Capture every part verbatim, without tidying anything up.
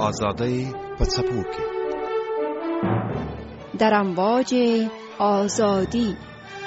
آزادی پڅپوکي در امواج آزادی.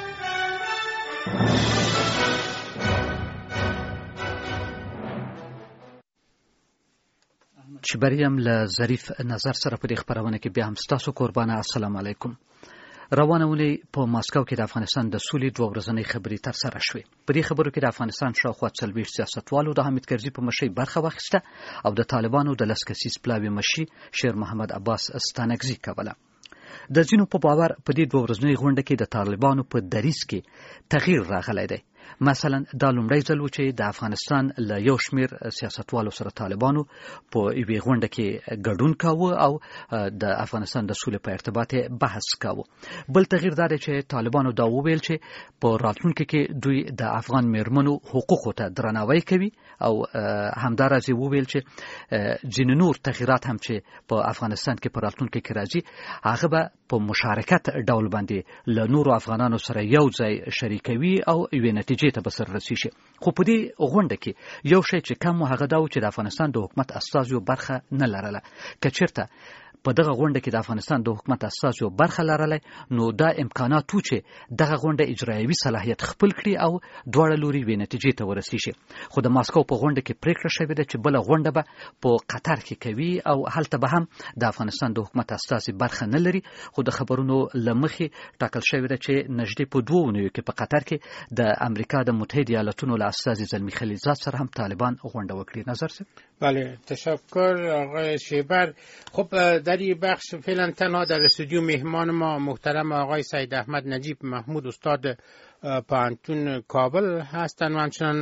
چې بریم له ظریف نظر سره په دې خبرونه کې بیا هم ستاسو قربانه. السلام علیکم. روانه ونې په ماسکو کې د افغانستان د سولې دوه ورځنۍ خبرې تر سره شوې. په دې خبرو کې د افغانستان شاوخوا څلوېښت سیاستوالو د حامد کرزي په مشرۍ برخه واخیسته او د طالبانو د لس کسیز پلاوي مشي شیر محمد عباس ستانکزي کوله. د ځینو په باور په دې دوه ورځنۍ غونډه کې د طالبانو په دریځ کې تغییر راغلی دی. مثلا دا لومړی ځل و چې د افغانستان له یو شمیر سیاستوالو سره طالبانو په یوې غونډه کې ګډون کاوه او د افغانستان د سولې په ارتباط بحث کاوه. بل تغییر دا دی چې طالبانو دا وویل چې په راتلونکي کې دوی د افغان میرمنو حقوقو ته درناوی کوي او همداراز وویل چې ځینې نور تغییرات هم چې په افغانستان کې په راتلونکي کې راځي هغه به په مشارکت ډول باندې له نورو افغانانو سره یو ځای شریکوي او یوې نتیجې ته به سررسي شي. خو په دې غونډه کې یو شی چې کم و هغه دا و چې د افغانستان د حکومت استازیو برخه نه لرله. که چېرته په دغه غونډه کې د افغانستان د حکومت استازیو برخه لرلی نو دا امکانات و چې دغه غونډه اجرایوي صلاحیت خپل کړي او دواړه لوري یوې نتیجې ته ورسي شي. خو د ماسکو په غونډه کې پریکړه شوې ده چې بله غونډه به په قطر کې کوي او هلته به هم د افغانستان د حکومت استازي برخه نه لري. خو د خبرونو له مخې ټاکل شوې ده چې نږدې په دوو اونیو کې په قطر کې د امریکا د متحده ایالاتونو له استازي زلمی خلیلزاد سره هم طالبان غونډه وکړي. نظر څه؟ بله، تشکر آقای شیبر. خب در این بخش فعلا تنها در استودیو مهمان ما محترم آقای سید احمد نجیب محمود استاد پانتون کابل هستند و همچنان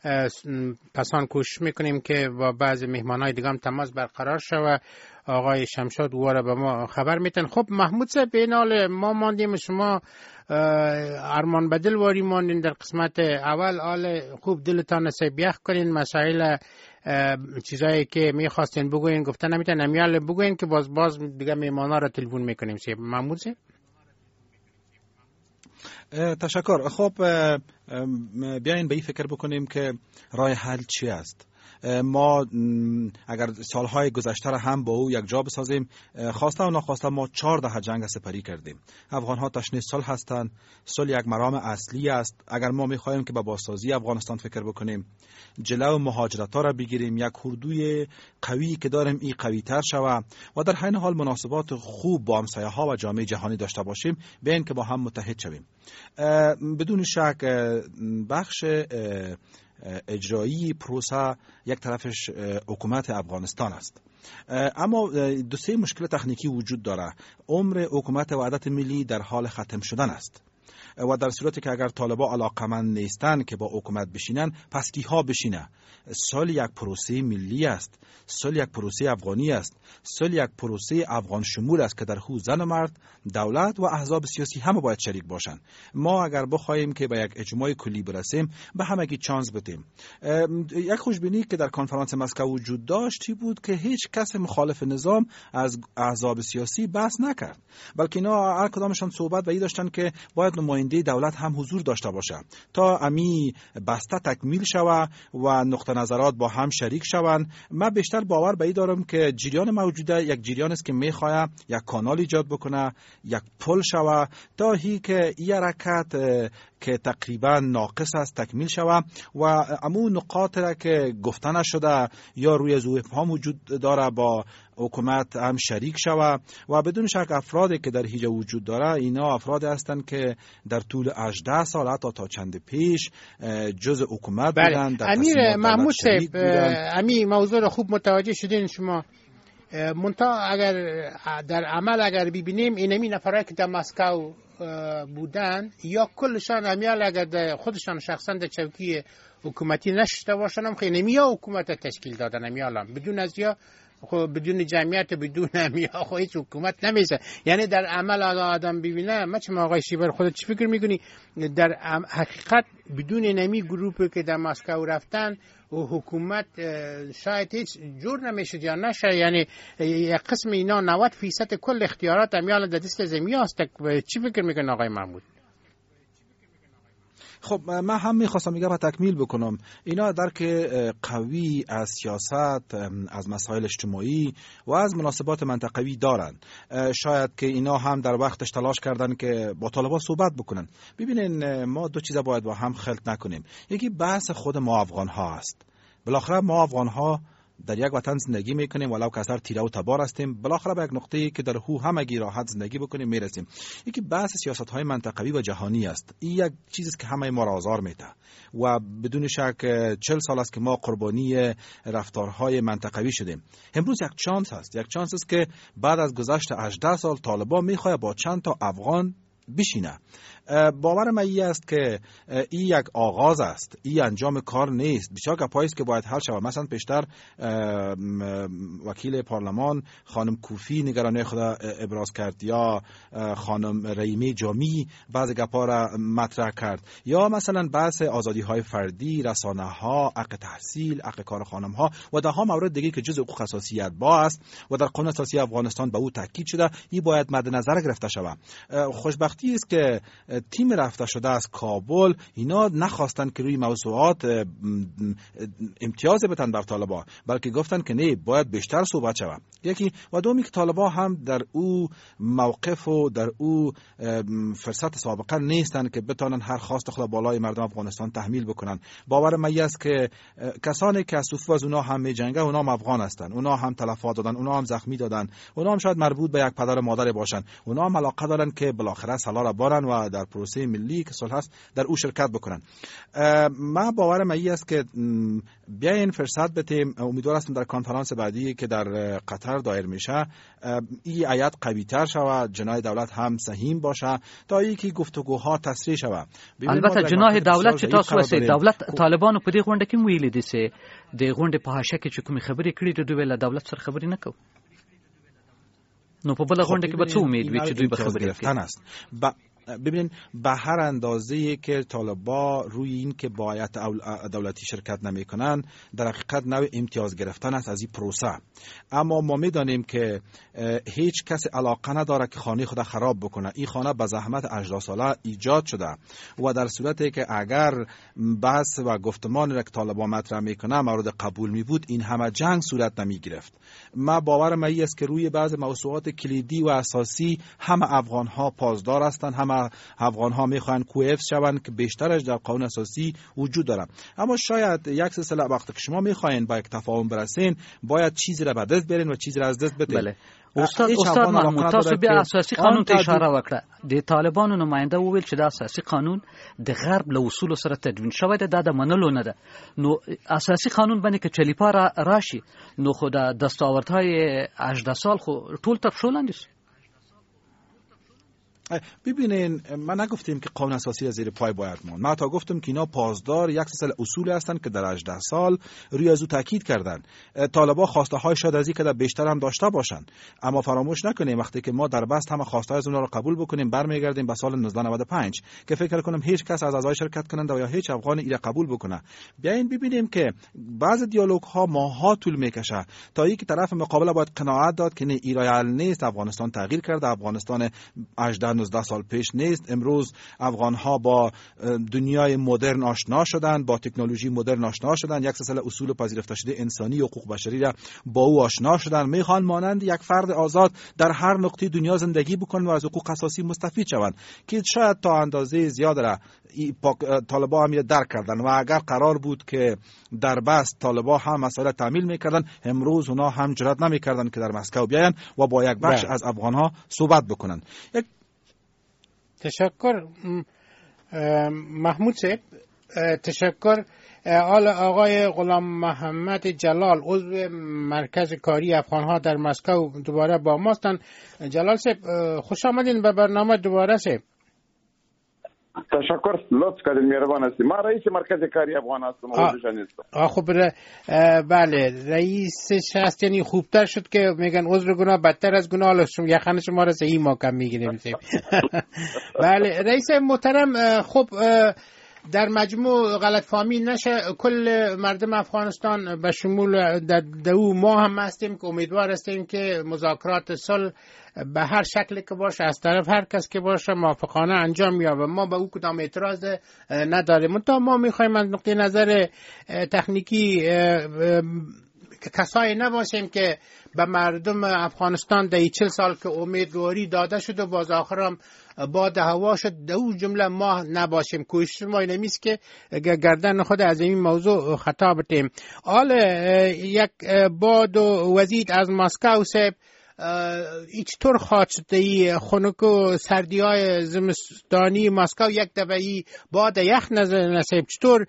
پسان کوشش میکنیم که با بعضی مهمانای دیگه هم تماس برقرار شود. آقای شمشاد دوباره به ما خبر میتن. خب محمود صاحب، به نال ما ماندیم، شما ارمان بدل واری ماندین در قسمت اول. آل خوب دلتان سیب یخ کنین، مسائل چیزایی که میخواستین بگوین گفتن نمیتن امیال بگوین که باز باز دیگه میمانا را تلفن میکنیم. سیب محمود صاحب. تشکر. خب بیاین به این فکر بکنیم که راه حل چی است. ما اگر سالهای گذشته را هم با او یک جا بسازیم، خواسته و ناخواسته ما چهار دهه جنگ سپری کردیم. افغان‌ها تشنه صلح هستند. صلح یک مرام اصلی است. اگر ما می‌خواهیم که به بازسازی افغانستان فکر بکنیم، جلو مهاجرت‌ها را بگیریم، یک اردوی قوی که داریم این قوی‌تر شود و در حین حال مناسبات خوب با همسایه‌ها و جامعه جهانی داشته باشیم، بین که با هم متحد شویم. بدون شک بخش اجرایی پروسه یک طرفش حکومت افغانستان است، اما دو سه مشکل تکنیکی وجود داره. عمر حکومت وحدت ملی در حال ختم شدن است و در صورتی که اگر طالبان علاقمند نیستند که با حکومت بشینن، پس کیها بشینه؟ سال یک پروسه ملی است، سال یک پروسه افغانی است، سال یک پروسه افغان شمول است که در خو زن و مرد، دولت و احزاب سیاسی همه باید شریک باشند. ما اگر بخواهیم که به یک اجماع کلی برسیم، به همگی چانس بدیم. یک خوشبینی که در کنفرانس مسکو وجود داشتی بود که هیچ کس مخالف نظام از احزاب سیاسی بحث نکرد، بلکه اینا هر کدامشان صحبت به این داشتن که باید نماینده دولت هم حضور داشته باشه تا امی بسته تکمیل شود و نقطه نظرات با هم شریک شوند. من بیشتر باور به این دارم که جریان موجوده یک جریان است که میخواد یک کانال ایجاد بکنه، یک پل شود تا هی که این حرکت که تقریبا ناقص است تکمیل شود و امون نقاط را که گفته نشده یا روی ذوق وجود داره با حکومت هم شریک شود. و بدون شک افرادی که در هیجا وجود داره اینا افرادی هستند که در طول هجده سال حتی تا چند پیش جزء حکومت بودند. امیر محمود صاحب، امی موضوع را خوب متوجه شدین شما. منتها اگر در عمل اگر ببینیم اینمی نفرایی که در مسکو بودن یا کلشان امیال اگر خودشان شخصا در چوکی حکومتی نشسته باشن هم خیلی نمیا حکومت تشکیل دادن امیالان بدون از یا خب بدون جمعیت بدون امیا خب هیچ حکومت نمیشه. یعنی در عمل آدم ببینه ما چه آقای شیبر خودت چی فکر میکنی در حقیقت بدون نمی گروپی که در مسکو رفتن و حکومت شاید هیچ جور نمیشه یا نشه؟ یعنی یک قسم اینا نود فیصد کل اختیارات امیال در دست زمین است. چی فکر میکنه آقای محمود؟ خب من هم میخواستم میگم و تکمیل بکنم. اینا درک قوی از سیاست، از مسائل اجتماعی و از مناسبات منطقوی دارن. شاید که اینا هم در وقتش تلاش کردن که با طالبان صحبت بکنن. ببینین ما دو چیز باید با هم خلط نکنیم. یکی بحث خود ما افغان ها است. بالاخره ما افغان ها در یک وطن زندگی میکنیم، ولو که اثر تیره و تبار هستیم، بالاخره به یک نقطه‌ای که در هو همگی راحت زندگی بکنیم میرسیم. یکی بحث سیاست‌های منطقوی و جهانی است. این یک چیزی است که همه ما را آزار میده و بدون شک چهل سال است که ما قربانی رفتارهای منطقوی شدیم. امروز یک چانس است، یک چانس است که بعد از گذشت هجده سال طالبان میخواد با چند تا افغان بشینه. باور من این است که این یک آغاز است، این انجام کار نیست. بسیار گپایی است که باید حل شود. مثلا پیشتر وکیل پارلمان خانم کوفی نگرانی خود ابراز کرد، یا خانم رحیمی جامی بعضی گپا را مطرح کرد، یا مثلا بحث آزادی های فردی، رسانه ها، حق تحصیل، حق کار خانم ها و ده ها مورد دیگه که جزء حقوق اساسی با است و در قانون اساسی افغانستان به او تاکید شده. این باید مد نظر گرفته شود. خوشبختی است که تیم رفته شده از کابل اینا نخواستن که روی موضوعات امتیاز بدن بر طالبان، بلکه گفتن که نه، باید بیشتر صحبت شود. یکی و دومی که طالبان هم در او موقف و در او فرصت سابقه نیستن که بتونن هر خواست خود بالای مردم افغانستان تحمیل بکنن. باور من است که کسانی که از صفوف از اونا هم میجنگه اونا هم افغان هستن، اونا هم تلفات دادن، اونا هم زخمی دادن، اونا هم شاید مربوط به یک پدر و مادر باشن، اونا هم علاقه دارن که بالاخره صلاح را بارن و در پروسه ملی که صلح است در او شرکت بکنن. ما باورم این است که بیاین فرصت بدیم. امیدوار هستم در کنفرانس بعدی که در قطر دایر میشه این آیات قوی تر شود، جناح دولت هم سهیم باشه تا اینکه گفتگوها تسریع شود. البته جناح دولت چې تاسو وسه دولت طالبانو په دې غونډه کې ویلي دي چې د غونډې په حاشیه کې چې کومې خبرې کړې د دوی له دولت سره خبرې نه کوي. نو په بل غونډه کې به څه امید وي چې دوی به خبرې کوي؟ ببینین به هر اندازه‌ای که طالبان روی این که با هیئت دولتی شرکت نمی‌کنن در حقیقت نوع امتیاز گرفتن است از این پروسه. اما ما می‌دانیم که هیچ کس علاقه نداره که خانه خود خراب بکنه. این خانه به زحمت هجده ساله ایجاد شده و در صورتی که اگر بحث و گفتمان را که طالبان مطرح می‌کنه مورد قبول می بود، این همه جنگ صورت نمی‌گرفت. ما باورم این است که روی بعض موضوعات کلیدی و اساسی همه افغان‌ها پاسدار هستند، همه افغان ها میخوان کویف شوند که بیشترش در قانون اساسی وجود داره. اما شاید یک سلسله وقتی که شما میخواین با یک تفاهم برسین باید چیزی را به دست برین و چیزی را از دست بدین. بله. استاد استاد محمود تاسو بیا اساسي قانون ته اشاره وکړه. د طالبانو نماینده وویل چې د اساسي قانون د غرب له اصول سره تدوین شوی دی، دا د منلو نه ده. نو اساسي قانون باندې که چلیپا راشي نو خو د دستاوردهای هجده سال خو ټول تر پښو لاندې شي. ببینین من نگفتیم که قانون اساسی از زیر پای باید ماند. من تا گفتم که اینا پاسدار یک سلسله اصول هستند که در هجده سال روی از او تاکید کردن. طالبان خواسته های شاید از این که در بیشتر هم داشته باشند، اما فراموش نکنیم وقتی که ما در بست هم خواسته های از اونها رو قبول بکنیم برمیگردیم به سال نوزده نود و پنج که فکر کنم هیچ کس از اعضای شرکت کننده و یا هیچ افغان ایره قبول بکنه. بیاین ببینیم که بعض دیالوگ ها ماها طول میکشه تا اینکه طرف مقابل باید قناعت داد که نه ایران نیست، افغانستان تغییر کرده، افغانستان هجده نوزده سال پیش نیست. امروز افغان ها با دنیای مدرن آشنا شدن، با تکنولوژی مدرن آشنا شدن، یک سلسله اصول پذیرفته شده انسانی و حقوق بشری را با او آشنا شدن. میخوان مانند یک فرد آزاد در هر نقطه دنیا زندگی بکنن و از حقوق اساسی مستفید شوند که شاید تا اندازه زیاد را طالبان هم درک کردن و اگر قرار بود که در بست طالبان هم مسئله تعمیل میکردن، امروز اونا هم جرئت نمیکردن که در مسکو بیاین و با یک بخش از افغان ها صحبت بکنن. یک تشکر محمود صاحب. تشکر. آقای غلام محمد جلال عضو مرکز کاری افغانها در مسکو دوباره با ما هستند. جلال صاحب خوش آمدین به برنامه دوباره صاحب. تشکر، لطف کردید، مهربان هستید. ما رئیس مرکز کاری افغان هستم. آه خب بله رئیسش هست، یعنی خوبتر شد که میگن عذر گناه بدتر از گناه. حالا شما یخن شما را صحیح ما کم میگیریم. بله رئیس محترم، خب در مجموع غلط فهمی نشه، کل مردم افغانستان به شمول در دو ما هم هستیم که امیدوار هستیم که مذاکرات صلح به هر شکل که باشه از طرف هر کس که باشه موافقانه انجام یابه. ما به او کدام اعتراض نداریم. منتها ما میخوایم از نقطه نظر تکنیکی کسایی نباشیم که به مردم افغانستان در چل سال که امیدواری داده شد و باز آخرام باد هوا شد دو جمله ما نباشیم. کوشش ما اینمیست که گردن خود از این موضوع خطا بتیم. حال یک باد و وزید از مسکو سب ایچ طور خواهد شد ای خنک و سردی های زمستانی مسکو یک دفعی باد یخ نصیب چطور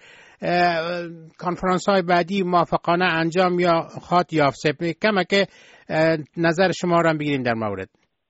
کنفرانس های بعدی موافقانه انجام یا خواهد یافت؟ کمه که نظر شما را بگیریم در مورد.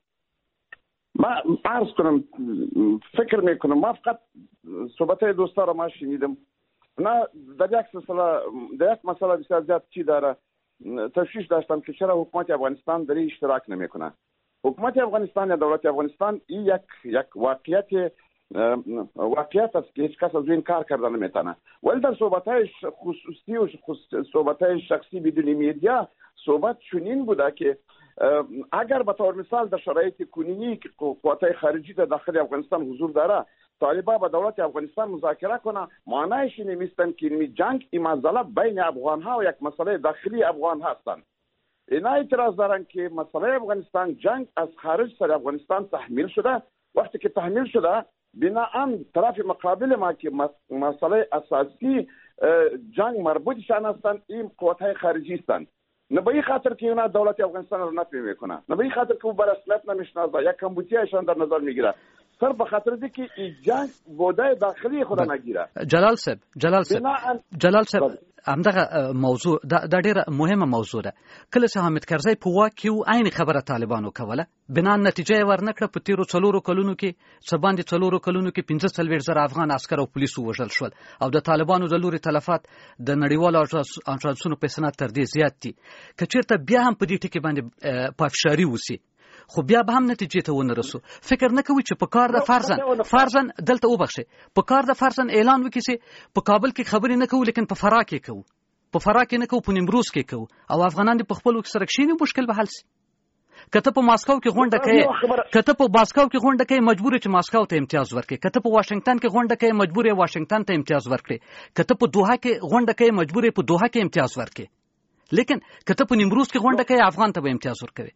ما عرض کنم فکر میکنم ما فقط صحبت های دوستا را ما شنیدم، نه در یک مسئله در یک مسئله بسیار زیاد چی داره تشویش داشتم که چرا حکومت افغانستان در این اشتراک نمیکنه. حکومت افغانستان یا دولت افغانستان این یک یک واقعیت واقعیت است که هیچ کس از این کار کردن نمیتونه. ولی در صحبت های خصوصی و صحبت های شخصی بدون میدیا صحبت چنین بوده که اگر به طور مثال در شرایط کنونی که قوات خارجی در داخل افغانستان حضور داره طالبان با دولت افغانستان مذاکره کنه، معنیش این نیستن که این جنگ این مسئله بین افغان ها و یک مسئله داخلی افغان هستند. اینا اعتراض دارن که مسئله افغانستان جنگ از خارج سر افغانستان تحمیل شده. وقتی که تحمیل شده بناهن طرف مقابل ما که مسئله اساسی جنگ مربوطشان هستند این قوات های خارجی هستند. نه به این خاطر که اونا دولت افغانستان رو نفی میکنه، نه به این خاطر که او بر اصلیت نمیشناسه یا کمبودیایشان در نظر میگیره، صرف به خاطر دی که این جنگ بوده داخلی خود نگیره. جلال صاحب جلال صاحب جلال صاحب همدغه موضوع دا ډیره مهمه موضوع ده. کله چې حامد کرزی په واک کې و عین خبره طالبانو کوله، بنا نتیجه ورنکړه. په تیرو څلورو کلونو کې څه باندې څلورو کلونو کې پنځه څلوېښت زره افغان عسکر او پولیسو وژل شول او د طالبانو د لوري تلفات د نړیوالو اژانسونو په اسناد تر دې زیات دي. که چیرته بیا هم په دې ټکي باندې پافشاري وسی خو بیا به هم نتیجې ته ونه رسو. فکر نه کوي چې په کار د فرضاً فرضاً دلته وبخښي په کار د فرضاً اعلان وکړي چې په کابل کې خبرې نه کوو لیکن په فراه کې کوو، په فراه کې نه کوو، په نیمروز کې کوو او افغانان دې په خپلو کې سره کښېني مشکل به حل شي. که ته په ماسکو کې غونډه کوې که ته په ماسکو کې غونډه کوې مجبور یې چې ماسکو ته امتیاز ورکړې، که ته په واشنګټن کې غونډه کوې مجبور یې واشنګټن ته امتیاز ورکړې، که ته په دوحه کې غونډه کوې مجبور یې په دوحه کې امتیاز ورکړې، لیکن که ته په نیمروز کې غونډه کوې افغان ته به امتیاز ورکوې.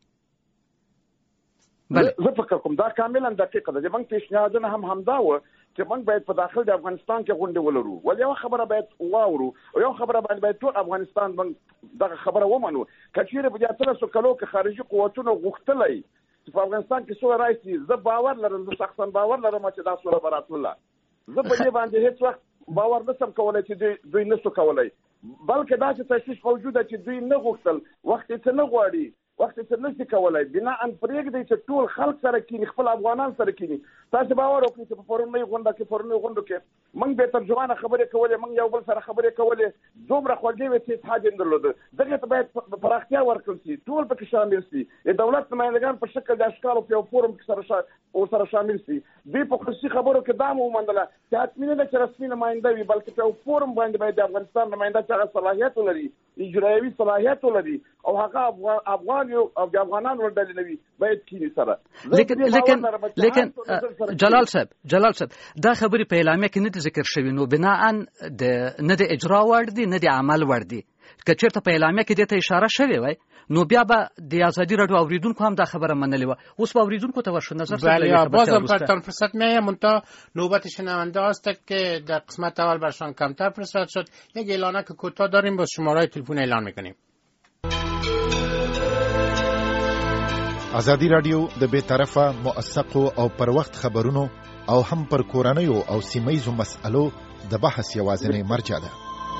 بله زه فکر کوم دا کاملا دقیقه ده. موږ پیشنهادونه هم همدا و چې موږ باید په داخل د افغانستان کې غونډه ولرو، ولې یو خبره باید واورو او یو خبره باندې باید ټول افغانستان موږ دغه خبره ومنو. که چیرې په دې اتلسو کلو کې خارجي قوتونو غوښتلی چې په افغانستان کې سوله راشي، زه باور لرم، زه شخصا باور لرم چې دا سوله به راتلله. زه په دې باندې هیڅ وخت باور نشم کولی چې دوی دوی نشو کولی، بلکې دا چې تشویش موجوده چې دوی نه غوښتل، وخت یې څه نه غواړي، وخت څه نشي کولای. بنا ان پرېږدي چې ټول خلک سره کینی، خپل افغانان سره کینی. تاسو باور وکړئ چې په پرونی غونډه کې پرونی غونډه کې موږ به ترجمانه خبرې کولې، موږ یو بل سره خبرې کولې، دومره خوږې وې چې حاجت درلوده. دغه ته باید پراختیا ورکړل شي، ټول پکې شامل شي، د دولت نمایندګان په شکل د اشکالو په یو فورم کې سره او سره شامل شي. دوی په خصوصي خبرو کې دا مو ومندله چې حتمي نه ده چې رسمي نماینده وي، بلکې په یو فورم باندې باید د افغانستان نماینده چې هغه صلاحیت ولري، اجرایوي صلاحیت ولري او هغه افغان یو او د افغانان ورډلې نه وي باید کینی سره. لیکن لیکن لیکن جلال صاحب جلال صاحب دا خبرې په اعلامیه کې نه ذکر شوی، نو بناءً د نه د اجرا وړ دي نه د عمل وړ دي. که چېرته په اعلامیه کې دې ته اشاره شوې وای نو بیا به د ازادي راډیو اوریدونکو هم دا خبره منلې وه. اوس به اوریدونکو ته ورشو نظر بله بازم برتان فرصت میایم منتها نوبت شنونده است که در قسمت اول برشان کمتر فرصت شد. یک اعلانه که کوتاه داریم با شماره تلفن اعلان میکنیم. ازادي راډیو د بې طرفه موثقو او پر وخت خبرونو او هم پر کورنیو او سیمه‌یزو مسألو د بحث یوازینی مرجع ده.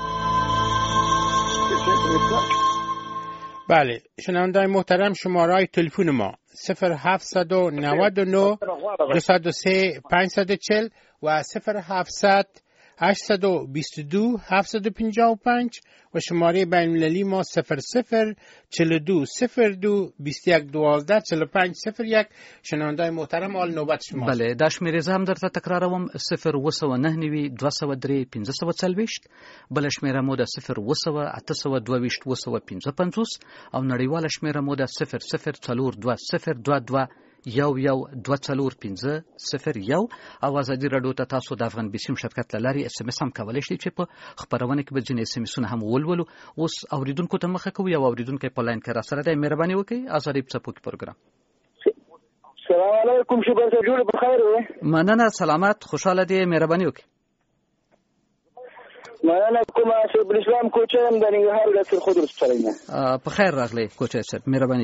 بله شنونده‌های محترم، شماره تلفن ما صفر هفتصد و نود و نه دویست و سه پانصد و چهل و صفر هفتصد هشتصد و بیست و دو هفتصد و پنجاه و پنج و شماره بین المللی ما صفر صفر چهل و دو صفر دو بیست و یک دوازده چهل و پنج صفر یک. شنونده‌های محترم، حال نوبت شماست. بله، دا شمیرې زه هم درته تکراروم: صفر اوه سوه نهه نوي دوه سوه درې پنځه سوه څلوېښت. بله شمیره مو ده صفر اوه سوه اته سوه دوه ویشت اوه سوه پنځه پنځوس او نړیواله شمیره مو ده صفر صفر څلور دوه صفر دوه دوه یو یو دوه څلور پنځه صفر یو. او ازادي راډیو ته تاسو د افغان بیسیم شرکت له لارې اس ام اس هم کولی شئ چې په خپرونه کې به ځینې اس ام اسونه هم ولولو. اوس اوریدونکو ته مخه کوو. یو اوریدونکی په لاین کې را سره دی. مهرباني وکړئ ازادي څپوکي پروګرام. السلام علیکم. شکر ته جوړ بخیر وي. مننه، سلامت، خوشاله دی. مهرباني وکړئ. مننه کوم شیخ الاسلام کوچه هم د ننګرهار د سر خضر سره. په خیر راغلی کوچه صاحب، مهرباني.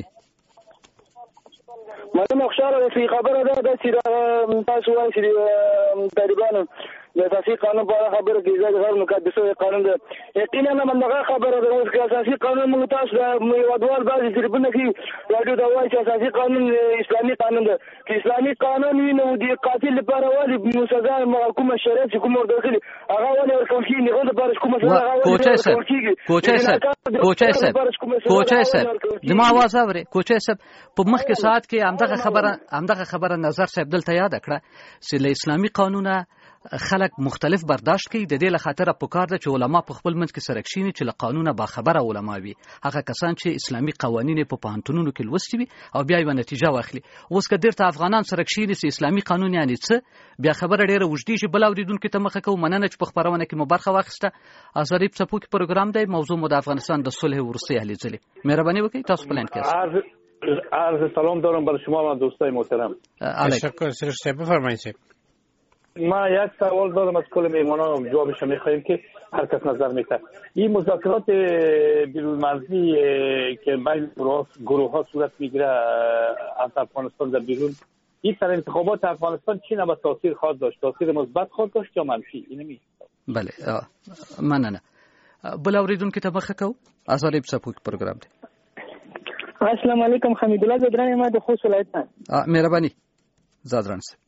مننه، خوشاله اوسئ. خبره ده چې تاسو وایئ چې طالبانو د اساسي قانون په اړه خبره کوي. دا غیر مقدس قانون ده. یقینا همدغه خبره ده. اوس که اساسي قانون موږ تاسو د هیوادوال بعضې تلیفونونه کې راډیو ته وایي چې اساسي قانون اسلامي قانون ده. که اسلامي قانون وي نو د قاتل لپاره ولې سزا کومه شریعت چې کوم ورته کړي هغه ولې ورکول کېږي؟ هغه لپاره کومه سزا هغه ولې ورکول کېږي؟ کوچه صاحب کوچه صاحب کوچه صاحب زما آواز اورئ؟ کوچه صاحب په مخکې ساعت کې همدغه خبره همدغه خبره نظر صاحب دلته یاد کړه چې له اسلامي قانونه خلک مختلف برداشت کوي. د دې له خاطره پکار ده چې علما په خپل منځ کې سره کښیني چې له قانونه باخبره علما وي، هغه کسان چې اسلامي قوانین په پوهنتونونو کې لوستي وي او بیا یوه نتیجه واخلي. اوس که دېرته افغانان سره کښیني چې اسلامي قانون یعنې څه، بیا خبره ډېره اوږدې شي. بل اورېدونکي ته مخه کوو. مننه چې په خپرونه کې مو برخه واخیسته. ازادي څپوکي پروګرام دی. موضوع مو د افغانستان د صلح وروستۍ هلې ځلې. مهرباني وکړئ، تاسو په لاین کې یاست. عرض سلام دارم برای شما و دوستای محترم. تشکر سرش بفرمایید. ما یک سوال دارم از کل میهمانان، جوابش میخوایم که هر کس نظر میده. این مذاکرات بیرون مرزی که بین گروه ها صورت میگیره از افغانستان در بیرون، این سر انتخابات افغانستان چی نباید تاثیر خواهد داشت؟ تاثیر مثبت خواهد داشت یا منفی؟ اینو می بله مننه. بل اوریدونکو ته مخه کوو. ازادي څپوکي پروګرام دی. السلام علیکم. حمید الله زدران ما د خوست ولایت نه. مهرباني زدران صاحب.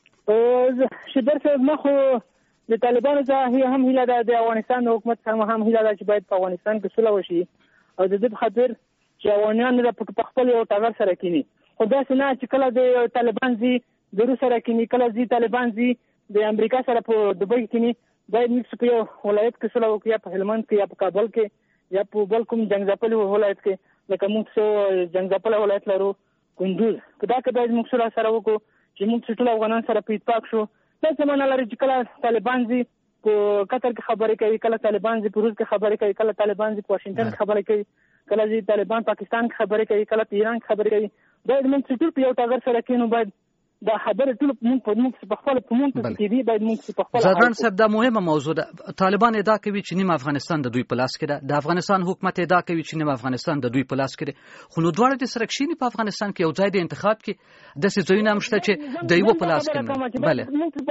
شدر صاحب ما خو د طالبانو څخه هم هیله ده، د افغانستان د حکومت څخه هم هیله ده چې باید په افغانستان کې سوله وشي او د دې په خاطر چې افغانان په خپل یو ټغر سره کینی. خو داسې نه چې کله د طالبان زی د روس سره کینی، کله زی طالبان زی د امریکا سره په دبي کینی. باید موږ په یو ولایت کې سوله وکړو، یا په هلمند کې یا په کابل کې یا په بل کوم جنګ ولایت کې. لکه موږ څو جنګ ولایت لرو، کندوز. که دا که باید موږ سوله سره وکړو چې موږ ټول افغانان سره په اتفاق شو. دا زمانه لري چې کله طالبان زی په قطر کې خبرې کوي، کله طالبان زی په روس کې خبرې کوي، کله طالبان زی په واشنگټن کې خبرې کوي، کله زی طالبان پاکستان کې خبرې کوي، کله په ایران کې خبرې کوي. باید موږ ټول په یو ټغر سره کېنو. باید دا خبره ټول موږ په موږ په خپل په موږ کې دی. باید موږ په خپل زدران صاحب دا مهمه موضوع ده. طالبان ادعا کوي چې نیم افغانستان د دوی په لاس کې ده، د افغانستان حکومت ادعا کوي چې نیم افغانستان د دوی په لاس کې ده. خو نو دواړه د سره کښیني په افغانستان کې یو ځای د انتخاب کې داسې ځایونه هم شته چې د یوه په لاس کې نه. بله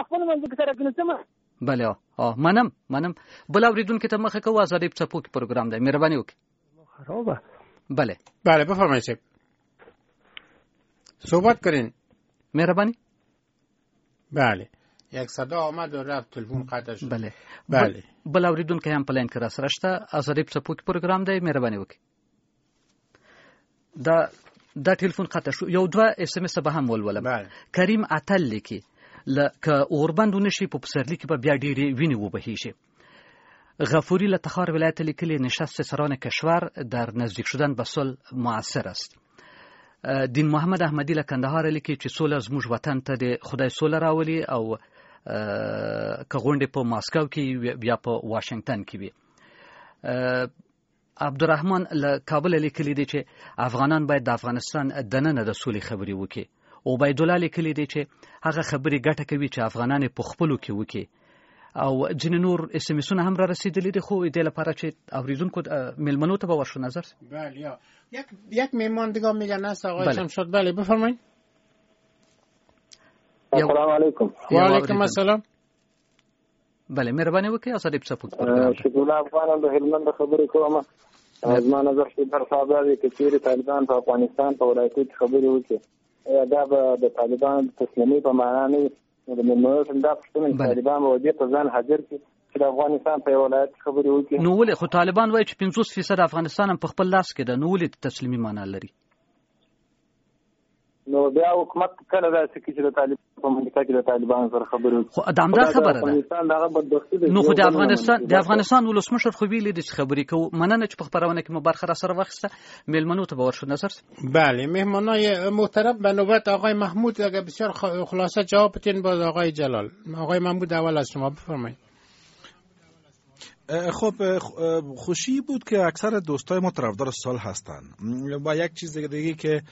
بله اه منم منم. بل اورېدونکي ته مخه کوو. ازادي څپوکي پروګرام دی. مهرباني وکړئ. خرابه. بله بله بفرمایید. صحبت کنین. مهربانی. بله یک صدا آمد و رفت، تلفن قطع شد. بله بله. بل اوریدونکو هم په لاین کې را سره شته. ازادي څپوکي پروګرام دی. مهرباني وکړئ. دا دا تلیفون قطع شو. یو دوه اس ام اس به هم ولولم. بله. کریم عتل لیکي لکه اوربند ونشي په پسرلی کې به بیا ډېرې وینې وبهیږي. غفوری له تخار ولایت لیکلی نشست سران کشور در نزدیک شدن به صلح موثر است. دین محمد احمدی له کندهار لیکي چې سوله زموږ وطن ته د خدای سوله راولي او که غونډې په ماسکو کې بیا په واشنگټن کې وي. عبدالرحمن له کابل لیکلی دی چې افغانان باید د افغانستان دننه د سولې خبرې وکړي. عبیدالله لیکلی دی چې هغه خبرې ګټه کوي چې افغانان په خپلو کې وکړي. او ځینې نور اس ام اسونه هم را رسیدلي دي، خو دې لپاره چې اوریدونکو میلمنو ته به ورشو نظر. بله یا یک یک میهمان دیگه میگن است آقای شمشاد. بله بفرمایید. السلام علیکم. و علیکم السلام. بله مهرباني وکړئ. ازادي څپوکي شکر الله افغانان د هلمند خبرې کوم. از ما نظر شي در صاحب دی چې چیرې طالبان په افغانستان په ولایتي خبرې وکړي دا به د طالبان تسلیمي په معنا نه د منو څنګه پښتون طالبان و دې په ځان حاضر کی چې د افغانستان په ولایت خبرې وکړي. نو ولې خو طالبان وایي چې پنځوس فیصد افغانستان هم په خپل لاس کې ده، نو ولې تسلیمي معنا لري؟ نو بیا حکومت کله داسې کوي چې د طالبان په منطقه کې د طالبانو سره خبرې وکړي. خو دا همدا خبره ده. افغانستان دغه بدبختي ده. نو خو د افغانستان د افغانستان ولسمشر خو ویلي دي چې خبرې کوو. مننه چې په خبرونه کې مو برخه را سره واخیسته. میلمنو ته به ورشو نظر. بله مهمانای محترم به نوبت آقای محمود اگر بسیار خلاصه جواب بدین. باز آقای جلال. آقای محمود اول از شما بفرمایید. خب خوشی بود که اکثر دوستای ما طرفدار صلح هستند و یک چیز دیگه که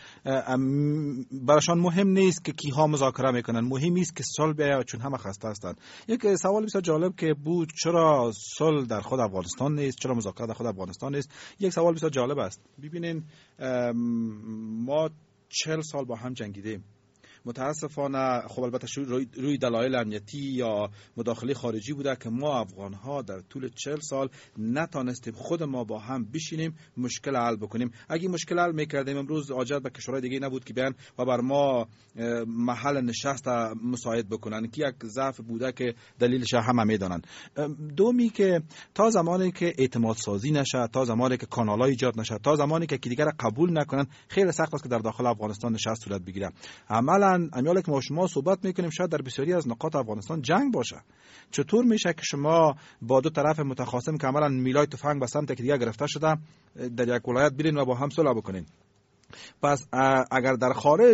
براشان مهم نیست که کیها مذاکره میکنن، مهم است که صلح بیاید چون همه خسته هستند. یک سوال بسیار جالب که بود چرا صلح در خود افغانستان نیست، چرا مذاکره در خود افغانستان نیست. یک سوال بسیار جالب است. ببینین ما چهل سال با هم جنگیدیم. متاسفانه خب البته روی, روی دلایل امنیتی یا مداخله خارجی بوده که ما افغان ها در طول چهل سال نتانستیم خود ما با هم بشینیم مشکل حل بکنیم. اگه مشکل حل میکردیم امروز حاجت به کشورهای دیگه نبود که بیان و بر ما محل نشست مساعد بکنن که یک ضعف بوده که دلیلش همه میدانن. دومی که تا زمانی که اعتماد سازی نشه، تا زمانی که کانال‌ها ایجاد نشه، تا زمانی که دیگر قبول نکنن، خیلی سخت است که در داخل افغانستان نشست صورت بگیره. عملا امیاله که ما شما صحبت میکنیم شاید در بسیاری از نقاط افغانستان جنگ باشه. چطور میشه که شما با دو طرف متخاصم که عملا میلای تفنگ به سمت که دیگه گرفته شده در یک ولایت برین و با هم صلح بکنین؟ پس اگر در خارج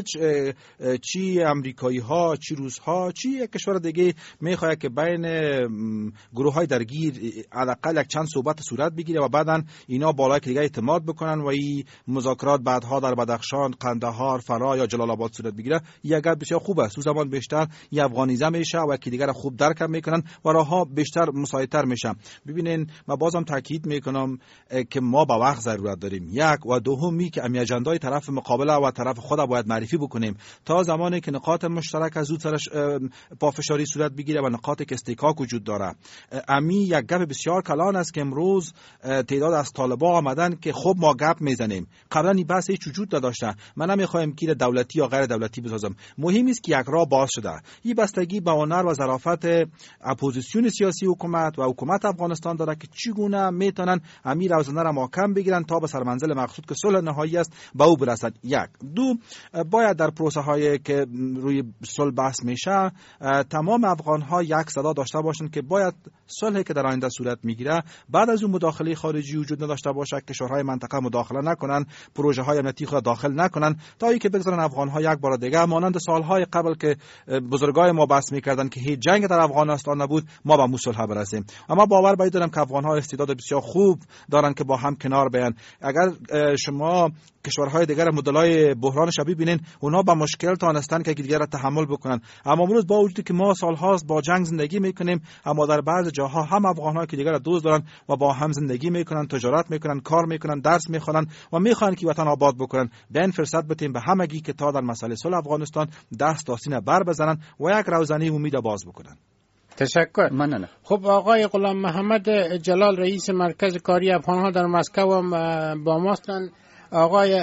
چی امریکایی ها، چی روس ها، چی یک کشور دیگه میخواد که بین گروه های درگیر حداقل یک چند صحبت صورت بگیره و بعدن اینا بالای که دیگه اعتماد بکنن و این مذاکرات بعدها در بدخشان، قندهار، فرا یا جلال آباد صورت بگیره، یک بسیار خوب است. او زمان بیشتر ی افغانیزه میشه و که دیگه خوب درک میکنن و راهها بیشتر مساعدتر میشن. ببینین من بازم تاکید میکنم که ما با وقت ضرورت داریم. یک و دومی که امی اجندای طرف مقابله و طرف خود باید معرفی بکنیم تا زمانی که نقاط مشترک از او سرش پافشاری صورت بگیره و نقاطی که استحقاق وجود داره. امی یک گپ بسیار کلان است که امروز تعداد از طالبا آمدن که خب ما گپ میزنیم. قبلا این بحث هیچ وجود نداشته. من نمیخوایم که دولتی یا غیر دولتی بسازم. مهم است که یک راه باز شده. این بستگی به هنر و ظرافت اپوزیسیون سیاسی حکومت و حکومت افغانستان داره که چگونه میتونن امیر روزانه را محکم بگیرن تا به سرمنزل مقصود که صلح نهایی است به او برسد. یک دو باید در پروسه هایی که روی صلح بحث میشه تمام افغان ها یک صدا داشته باشند که باید صلحی که در آینده صورت میگیره بعد از اون مداخله خارجی وجود نداشته باشه، کشورهای منطقه مداخله نکنن، پروژه های امنیتی خود داخل نکنن تا اینکه بگذارن افغان ها یک بار دیگه مانند سالهای قبل که بزرگای ما بحث میکردن که هیچ جنگ در افغانستان نبود ما به صلح برسیم. اما باور باید دارم که افغان ها استعداد بسیار خوب دارن که با هم کنار بیان. اگر شما کشورهای دیگر مدلای بحران شبیه بینین اونها با مشکل تانستن که دیگر را تحمل بکنن. اما امروز با وجودی که ما سالهاست با جنگ زندگی میکنیم اما در بعض جاها هم افغان‌ها که دیگر را دوست دارن و با هم زندگی میکنن، تجارت میکنن، کار میکنن، درس میخوانن و میخوان که وطن آباد بکنن. به این فرصت بدیم به همگی که تا در مسئله صلح افغانستان دست تا سینه بر بزنن و یک روزنه امید باز بکنن. تشکر. ممنونم. خب آقای غلام محمد جلال رئیس مرکز کاری افغان‌ها در مسکو با ما هستند. آقای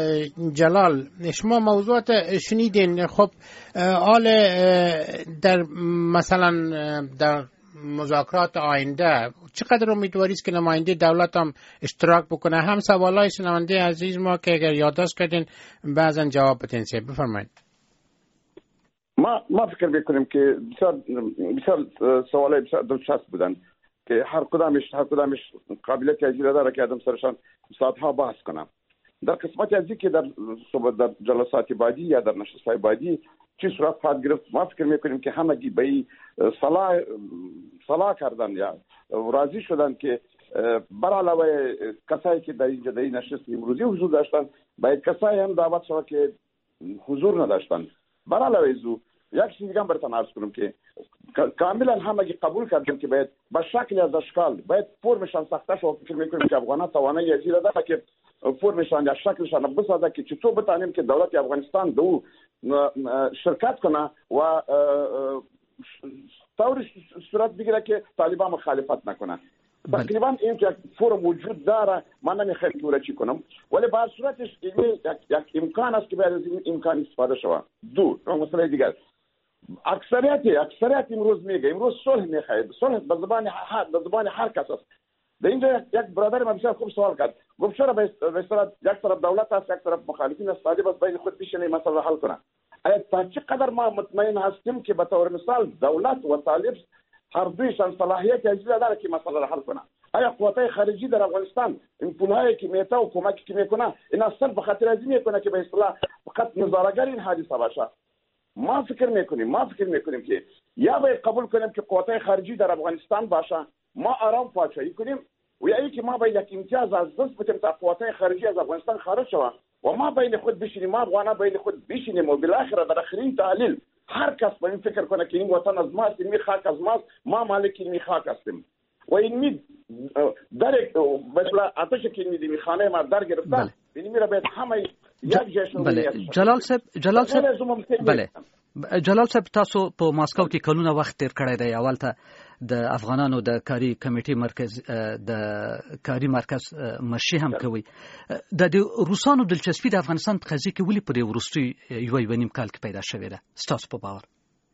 جلال شما موضوعات شنیدین. خب حال در مثلا در مذاکرات آینده چقدر امیدواری است که نماینده دولت هم اشتراک بکنه؟ هم سوالای شنونده عزیز ما که اگر یادداشت کردین بعضا جواب بدین. بفرمایید. ما ما فکر میکنیم که بسیار بسیار سوالای بسیار دلچسب بودن که هر کدامش هر کدامش قابلیت اجرا داره که آدم سرشان ساعتها بحث کنم. در قسمت از که در صحبت در جلسات بعدی یا در نشست‌های بعدی چی صورت خواهد گرفت ما فکر میکنیم که همگی به این صلاح صلاح کردن یا راضی شدن که بر علاوه کسایی که در اینجا در این نشست امروزی حضور داشتن باید کسایی هم دعوت شود که حضور نداشتن. بر علاوه ازو یک چیز دیگه هم براتون عرض کنم که کاملا همگی قبول کردن که باید با شکل از اشکال باید فرمشان ساخته شود. فکر میکنیم که افغانان توانایی ازی داره که فرمشان یا شکلشان بسازه که چطور بتانیم که دولت افغانستان دو شرکت کنه و طوری صورت بگیره که طالبان مخالفت نکنه. تقریبا این یک فرم وجود داره. من نمیخوام که چی کنم ولی به هر صورتش یک یک امکان است که باید از این امکان استفاده شود. دو مسئله دیگر اکثریت اکثریت امروز میگه امروز صلح میخواهید. صلح به زبان به زبان هر کس است. در اینجا یک برادر ما بسیار خوب سوال کرد، گفت چرا به اصطلاح یک طرف دولت است یک طرف مخالفین است، طالب است، بین خود بشینه مسئله حل کنه. تا چقدر ما مطمئن هستیم که به طور مثال دولت و طالب هر دویشان صلاحیت از داره که مسئله را حل کنه؟ آیا قوات خارجی در افغانستان این پولهایی که میته و کمکی که میکنه این اصلا به خاطر از میکنه که به اصطلاح فقط نظاره‌گر این حادثه باشه؟ ما فکر میکنیم ما فکر میکنیم که یا باید قبول کنیم که قوات خارجی در افغانستان باشه، ما آرام پادشاهی کنیم، و یا اینکه ما باید یک امتیاز از دست بدیم تا قوات خارجی از افغانستان خارج شوه و ما بین خود بشینیم، ما افغانا بین خود بشینیم و بالاخره در آخرین تحلیل هر کس با این فکر کنه که این وطن از ماست، این خاک از ماست، ما مالک این خاک هستیم و این می در مثلا آتش که این می خانه ما در گرفته، این میره باید همه یک جشن. بله جلال صاحب جلال صاحب بله جلال صاحب تاسو په ماسکو کې کلونه وخت تیر کړی دی. اول ته د افغانانو د کاری کمیټې مرکز د کاری مرکز مشي هم کوي. د روسانو دلچسپي د افغانستان په قضیه کې ولې په دې وروستي یو یو نیم کال کې پیدا شوې ده ستاسو په باور؟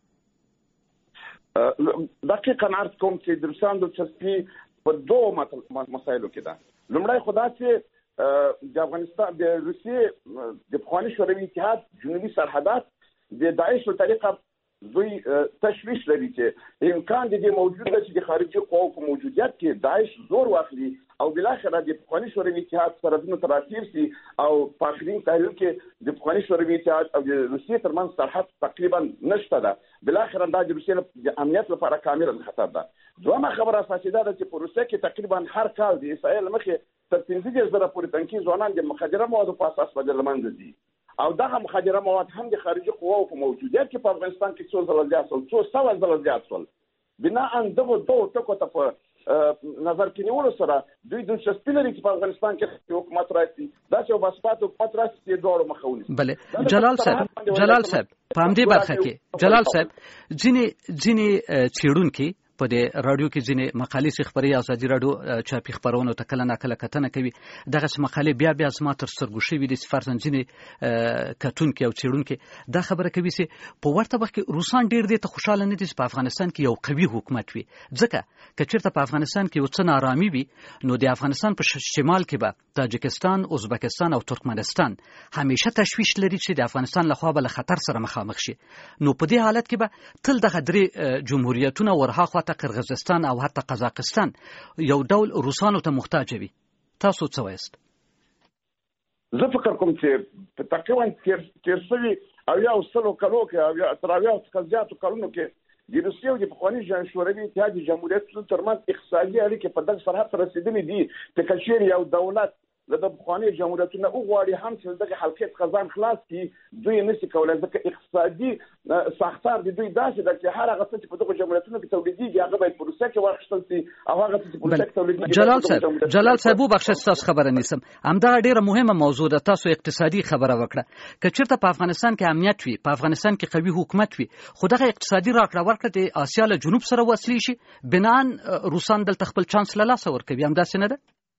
دقیقاً عرض کوم چې د روسانو دلچسپي په دوه مسایلو کې ده. لومړی خدا چې د افغانستان د روسیې د پخواني شوروي اتحاد جنوبي سرحدات د داعش په طریقه دوی تشویش لري چې امکان د دې موجود دی چې د خارجي قواو په موجودیت کې داعش زور واخلي او بالاخره د پخواني شوروي اتحاد سرحدونه ته راتېر شي او په آخرین تحلیل کې د پخواني شوروي اتحاد او د روسیې ترمنځ سرحد تقریبا نشته ده. بالاخره دا د روسیې د امنیت لپاره کاملا خطر ده. دویمه خبره اساسي ده چې په روسیې کې تقریبا هر کال د اسرائیل مخې تر پنځه دېرش زره پورې تنکي ځوانان د مخدره موادو په اساس بدل له منځه ځي او دغه مخدره مواد هم د خارجي قواو په موجودیت کې په افغانستان کې څو ځله زیات شول، څو سوه ځله زیات شول. بناء دغو دوو ټکو ته په نظر کې نیولو سره دوی دلچسپي لري چې په افغانستان کې حکومت راشي، داسې یو باثباته حکومت راشي چې دواړو مخه ونیسي. بله جلال صاحب جلال صاحب په همدې برخه کې جلال صاحب ځینې ځینې څېړونکي په دې رادیو کې ځینې مقالې چې خپرې ازادي رادیو چاپي خپرونو ته کله ناکله کتنه کوي، دغسې مقالې بیا بیا زما تر سترګو شوي دي چې فرضاً ځینې کتونکي او څېړونکي دا خبره کوي چې په ورته وخت کې روسان ډېر دې ته خوشحاله نه دي چې په افغانستان کې یو قوي حکومت وي، ځکه که چېرته په افغانستان کې یو څه نارامي وي نو د افغانستان په شمال کې به تاجکستان، ازبکستان او ترکمنستان همیشه تشویش لري چې د افغانستان لخوا به له خطر سره مخامخ شي. نو په دې حالت کې به تل دغه درې جمهوریتونه ورهاخوا قرغیزستان او حتی قزاقستان یو ډول روسانو ته محتاج وي. تاسو څه وایست؟ زه فکر کوم چې په تقریبا تیر شوي اویا او سلو کلو کې او تر اویا څخه زیاتو کلونو کې د روسیې او د پخواني شوروي اتحاد جمهوریتونو ترمنځ اقتصادي اړیکې په دغه سرحد ته رسېدلې دي چې که چېرې یو دولت د پخواني جمهوریتونو وغواړي هم چې دغه حلقې څخه ځان خلاص کړي، دوی نشي کولی ځکه اقتصادي ساختار د دوی داسې ده چې هر هغه څه چې په دغو جمهوریتونو کې تولیدېږي هغه باید په روسیه کې واخیستل شي او هغه څه چې په روسیه کې تولیدېږي. جلال صاحب جلال صاحب وبخښه ستاسو خبره نیسم، همدغه ډېره مهمه موضوع ده. تاسو اقتصادي خبره وکړه. که چېرته په افغانستان کې امنیت وي، په افغانستان کې قوي حکومت وي، خو دغه اقتصادي راکړه ورکړه د اسیا له جنوب سره وصلې شي، بناً روسان دلته خپل چانس له لاسه ورکوي. همداسې نه ده؟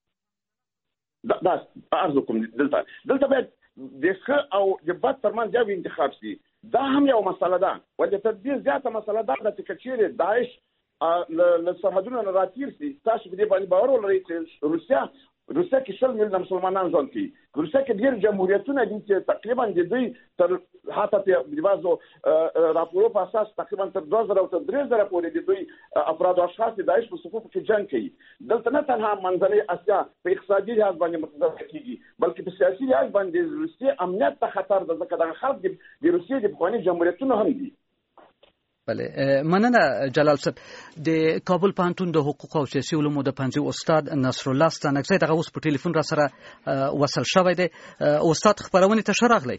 دا دا عرض کوم دلته دلته باید د ښه او د بد ترمنځ یو انتخاب شي. دا هم یو مسله ده و د تدبیر زیاته مسله ده چې که چېرې داعش له سرحدونو نه راتېر شي، تاسو په دې باندې باور ولرئ چې روسیه روسیه کې شل میلیونه مسلمانان ژوند کوي. روسیه کې ډېر جمهوریتونه دي چې تقریبا د دوی تر حتی د بعضو راپورو په اساس تقریبا تر دوه زره او تر درې زره پورې د دوی افراد او اشخاص د داعش په صفوفو کې جنګ کوي. دلته نه تنها منځنۍ اسیا په اقتصادي لحاظ باندې متضرره کېږي بلکې په سیاسي لحاظ باندې د روسیې امنیت ته خطر ده، ځکه دغه خلک د روسیې د پخواني جمهوریتونو هم دي. بله مننه جلال صاحب. د کابل پوهنتون د حقوق او سیاسي علومو د پنځه استاد نصرالله ستانکزی دغه اوس په ټلیفون را سره وصل شوی دی. استاد خبرونې ته ښه راغلی.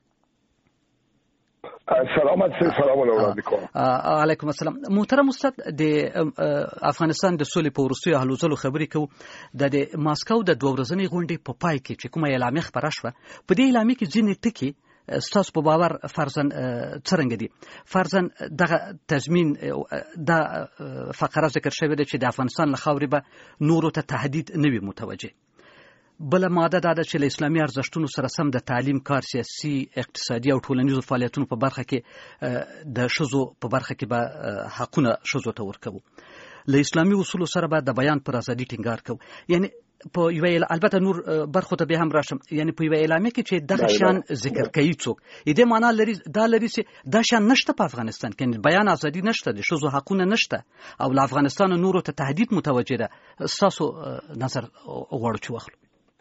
سلامت سلام علیکم. علیکم السلام. محترم استاد، د افغانستان د سولې په وروستیو هلو ځلو خبرې کوو. د ماسکو د دوه ورځنۍ غونډې په پای کې چې کومه اعلامیه خپره شوه، په دې اعلامیه کې ځینې ټکي ستاسو په باور فرضاً څرنګه دي؟ فرضاً دغه تضمین دا فقره ذکر شوې ده چې د افغانستان له خاورې به نورو ته تهدید نه وي متوجه. بل ماده دا چې له اسلامي ارزښتونو سره سم د تعلیم، کار، سیاسي، اقتصادي او ټولنیزو فعالیتونو په برخه کې د ښځو په برخه کې به حقونه ښځو ته ورکوو. له اسلامي اصولو سره به د بیان پر ازادي ټینګار کوو. یعنی په یو البته نور برخو ته به هم راشم، یعنی په یو اعلامیه کې چې دغه شان ذکر کوي څوک دې معنا لري دا لري چې دا شان نشته په افغانستان کې، بیان ازادي نشته، د ښځو حقونه نشته او له افغانستان نورو ته تهدید متوجه ده. تاسو نظر غواړو چې واخلو.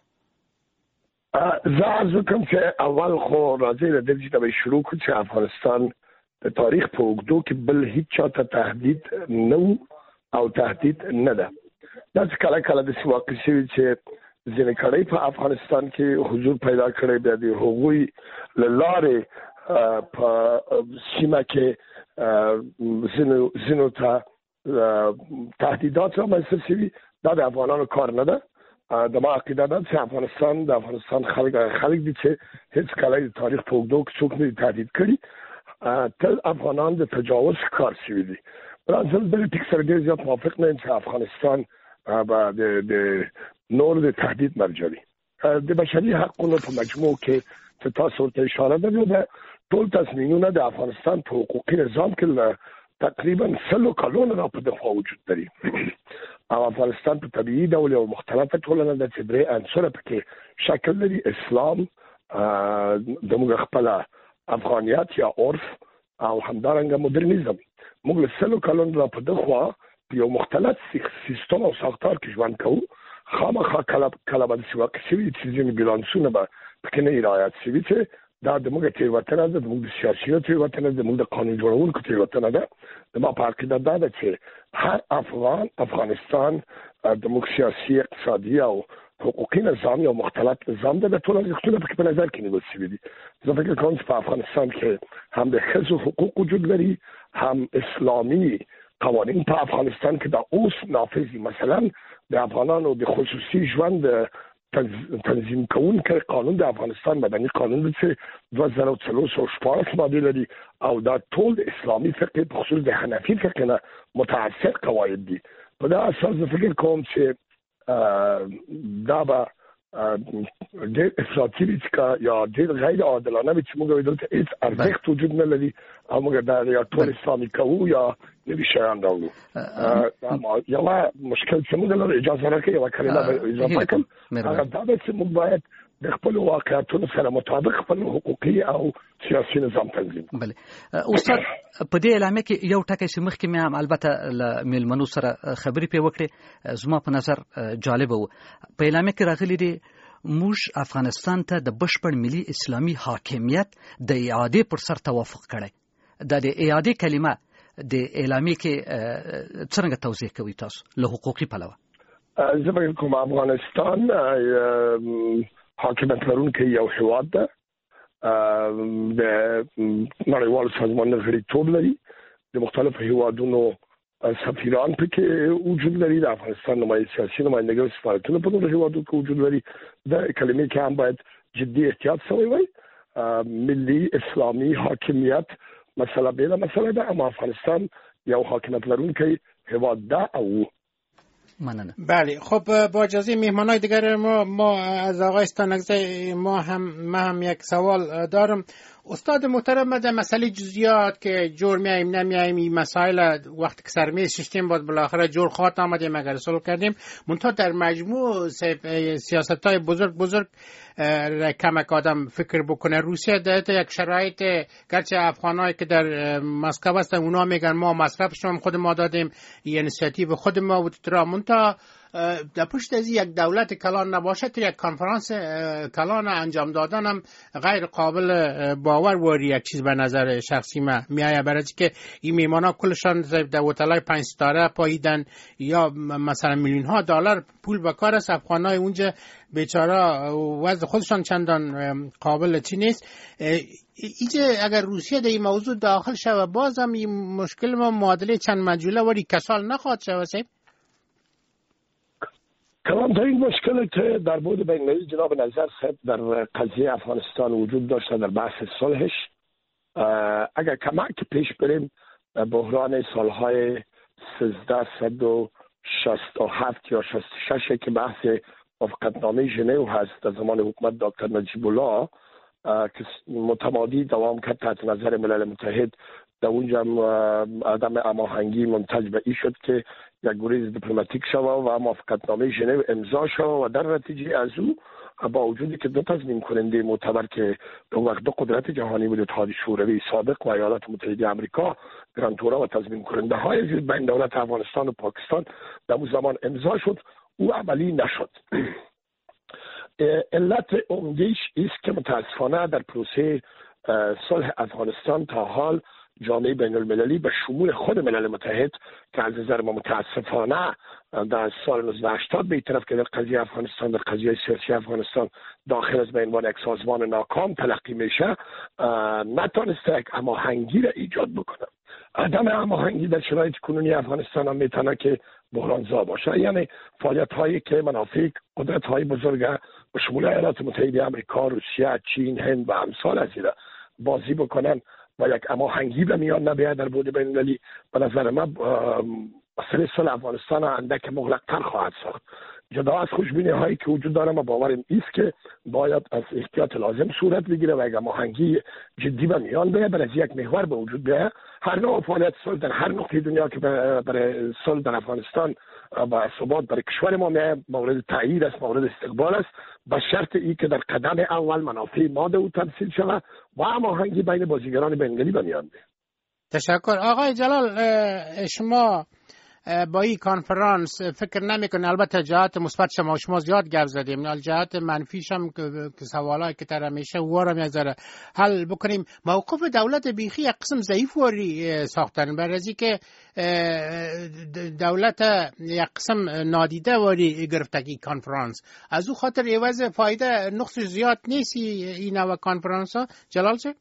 زه عرض کوم چې اول خو راځي د دې چې شروع کړو چې افغانستان د تاریخ په اوږدو کې بل هیڅ چاته تهدید نه او تهدید نه ده. دا چې کله کله د واقع شوي چې ځینې کړۍ په افغانستان کې حضور پیدا کړی، بیا د هغوی له لارې په سیمه کې ځینو ته تهدیدات رامنځته شوي. دا د افغانانو کار نه ده. د ما عقیده ده چې افغانستان د افغانستان خلک خلک دي چې هیڅ کله د تاریخ په اوږدو کې څوک نه تهدید کړي. تل افغانان د تجاوز ښکار شوي دي. زه د دې ټیک سره ډېر زیات موافق نه یم چې افغانستان به د نور د تهدید مرجع وي. د بشري حقونو په مجموع کې چې تاسو ورته اشاره ده، ټول تصمیمونه د افغانستان په حقوقي نظام کې تقریبا سلو کلونو را په دفاع وجود لري. او افغانستان په طبیعي ډول یو مختلفه ټولنه ده چې درې عنصره پکې شکل لري: اسلام، زموږ خپل افغانیت یا عرف او همدارنګه مدرنیزم. موږ له سلو کلونو را په دغه یو مختلف سیستم او ساختار کې ژوند کوو. خامخا کله کله به داسې واقع شوي چې ځینې بیلانسونه به پکې نه رعایت شوي چې دا زموږ تېروتنه ده، زموږ د سیاسي تېروتنه ده، زموږ د قانون جوړونکو تېروتنه ده. زما په عقیده دا ده چې هر افغان افغانستان زموږ سیاسي، اقتصادي او حقوقي نظام یو مختلف نظام ده. د ټول ارزښتونه پکې په نظر کې نیول شوي دي. زه فکر کوم چې په افغانستان کې هم د ښځو حقوق وجود لري، هم اسلامي قوانین په افغانستان کې دا اوس نافذ دي. مثلا د افغانانو د خصوصي ژوند تنظیم کوونکی قانون د افغانستان مدني قانون دی چې دوه زره څلور سوه شپاړس ماده لري او دا ټول د اسلامي فقه په خصوص د حنفي فقه نه متعصب قواعد دي. په دا اساس زه فکر کوم چې دا به ډېر افراطي وي یا ډېر غیر عادلانه وي چې موږ وایو دلته هېڅ ارزښت وجود نه لري او موږ دا یا ټول اسلامي کوو یا نوي شیان راوړو. یوه مشکل چې موږ لرو، اجازه راکړئ یوه کلمه به اضافه کړم، هغه دا ده چې موږ باید د خپلو واقعیتونو سره مطابق خپل حقوقي او سیاسي نظام تنظیم. بله استاد، په دې اعلامیه کې یو ټکی چې مخکې مې هم البته له میلمنو سره خبرې پرې وکړې زما په نظر جالبه و. په اعلامیه کې راغلي دي موږ افغانستان ته د بشپړ ملي اسلامي حاکمیت د اعادې پر سر توافق کړی. دا د اعادې کلمه د اعلامیه کې څنګه توضیح کوي تاسو له حقوقي پلوه؟ زه فکر کوم افغانستان حاکمیت لرونکی یو هېواد ده، د نړیوالو سازمانونو غړیتوب لري، د مختلفو هېوادونو سفیران پکې وجود لري، د افغانستان نمایندګۍ سیاسي نمایندګۍ او سفارتونه په نورو هېوادونو کې وجود لري. د کلمې کې هم باید جدي احتیاط شوی وای. ملي اسلامي حاکمیت مسله بیله مسله ده، اما افغانستان یو حاکمیت لرونکی هېواد ده او مننه. بله خب با اجازه میهمانای دیگر ما ما از آقای استانکزی ما هم ما هم یک سوال دارم. استاد محترم، در مسئله جزئیات که جور میایم نمیایم این مسائل وقتی که سرمیز ششتیم باید بالاخره جور خواهد آمدیم اگر رسول کردیم منتها در مجموع سیاست های بزرگ بزرگ کمک آدم فکر بکنه. روسیه در یک شرایط گرچه افغانایی که در مسکو هستن اونا میگن ما مصرفشون خود ما دادیم، اینیشیتیو خود ما بود ترا منتها در پشت از یک دولت کلان نباشه تا یک کنفرانس کلان انجام دادن هم غیر قابل باور و یک چیز به نظر شخصی من میایه، برای که این میمانا کلشان در هتل‌های پنج ستاره پاییدن یا مثلا میلیون ها دلار پول به کار است. افغانای اونجا بیچاره وضع خودشان چندان قابل چی نیست. ایجا اگر روسیه در این موضوع داخل شود باز هم این مشکل ما معادله چند مجوله ولی کسال نخواهد شود. سیب کلانترین مشکلی که در بود بین‌المللی جناب نظر صاحب در قضیه افغانستان وجود داشته در بحث صلحش، اگر کمک پیش بریم بحران سالهای سیزده صد و شصت و هفت یا شصت و شش که بحث موافقتنامه ژنو هست در زمان حکومت دکتر نجیب الله که متمادی دوام کرد تحت نظر ملل متحد. در اونجا عدم هماهنگی منتج به این شد که یک گریز دیپلماتیک شد و موافقتنامه ژنو امضا شد و در نتیجه از او با وجودی که دو تصمیم کننده معتبر که اون وقت دو قدرت جهانی بود، اتحاد شوروی سابق و ایالات متحده آمریکا، گران تورا و تصمیم کننده های بین دولت افغانستان و پاکستان در اون زمان امضا شد، او عملی نشد. علت عمده‌اش است که متاسفانه در پروسه صلح افغانستان تا حال جامعه بین المللی به شمول خود ملل متحد که از نظر ما متاسفانه در سال نوزده هشتاد به طرف که در قضیه افغانستان، در قضیه سیاسی افغانستان داخل از به عنوان یک سازمان ناکام تلقی میشه، نتونسته یک هماهنگی را ایجاد بکنه. عدم هماهنگی در شرایط کنونی افغانستان هم میتونه که بحرانزا باشه، یعنی فعالیت هایی که منافع قدرت های بزرگ به شمول ایالات متحده آمریکا، روسیه، چین، هند و امثال از این بازی بکنن و یک هماهنگی به میان نبیاید در بود بین المللی. به نظر من مسئله صلح افغانستان اندک مغلق‌تر خواهد ساخت. جدا از خوشبینی هایی که وجود داره، ما باورم است که باید از احتیاط لازم صورت بگیره و یک هماهنگی جدی به میان بیاید، برای یک محور به وجود بیاید. هر نوع فعالیت صلح در هر نقطه دنیا که برای صلح در افغانستان و ثبات برای کشور ما میاد مورد تایید است، مورد استقبال است، به شرط ای که در قدم اول منافع ما او تمثیل شود و هماهنگی بین بازیگران بین المللی به میان بیاید. تشکر. آقای جلال، شما با این کانفرانس فکر نمیکنه؟ البته جهات مثبت شما شما زیاد گپ زدیم، نه جهات منفیش هم که سوالایی که تر میشه وارم یذره حل بکنیم. موقف دولت بیخی یک قسم ضعیف وری ساختن، برای از که دولت یک قسم نادیده وری گرفتگی کانفرانس، از او خاطر ایواز فایده نقص زیاد نیست این نوع کانفرانس ها. جلال چه؟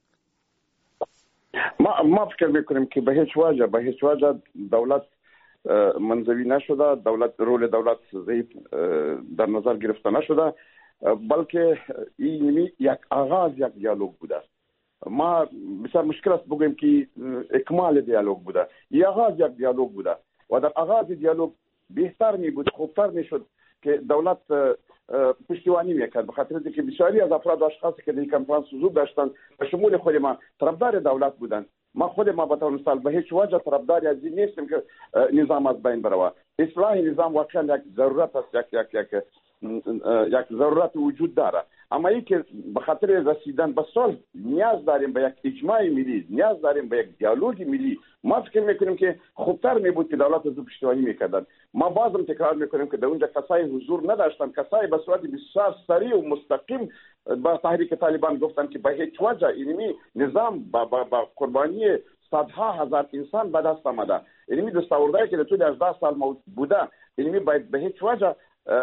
ما ما فکر میکنیم که به هیچ وجه به هیچ وجه دولت منزوی نشده، دولت رول دولت ضعیف در نظر گرفته نشده، بلکه این یک آغاز یک دیالوگ بوده. ما بسیار مشکل است بگوییم که اکمال دیالوگ بوده، این آغاز یک دیالوگ بوده و در آغاز دیالوگ بهتر می بود، خوبتر می شد که دولت پشتیبانی میکرد، به خاطر اینکه بسیاری از افراد و اشخاصی که در این کنفرانس حضور داشتند به شمول خود ما طرفدار دولت بودند. ما خود ما به طور مثال به هیچ وجه طرفدار از این نیستیم که نظام از بین بره. اصلاح نظام واقعا یک ضرورت است، یک یک یک یک ضرورت وجود داره، اما این که به خاطر رسیدن به صلح نیاز داریم به یک اجماع ملی، نیاز داریم به یک دیالوگ ملی. ما فکر میکنیم که خوبتر می بود که دولت از پشتیبانی میکردن. ما بازم تکرار میکنیم که در اونجا کسای حضور نداشتن، کسای به صورت بسیار سریع و مستقیم با تحریک طالبان گفتن که به هیچ وجه اینمی نظام با, با, با قربانی صدها هزار انسان به دست آمده، اینمی دستاوردهایی که در طول هجده سال بوده اینمی باید به هیچ وجه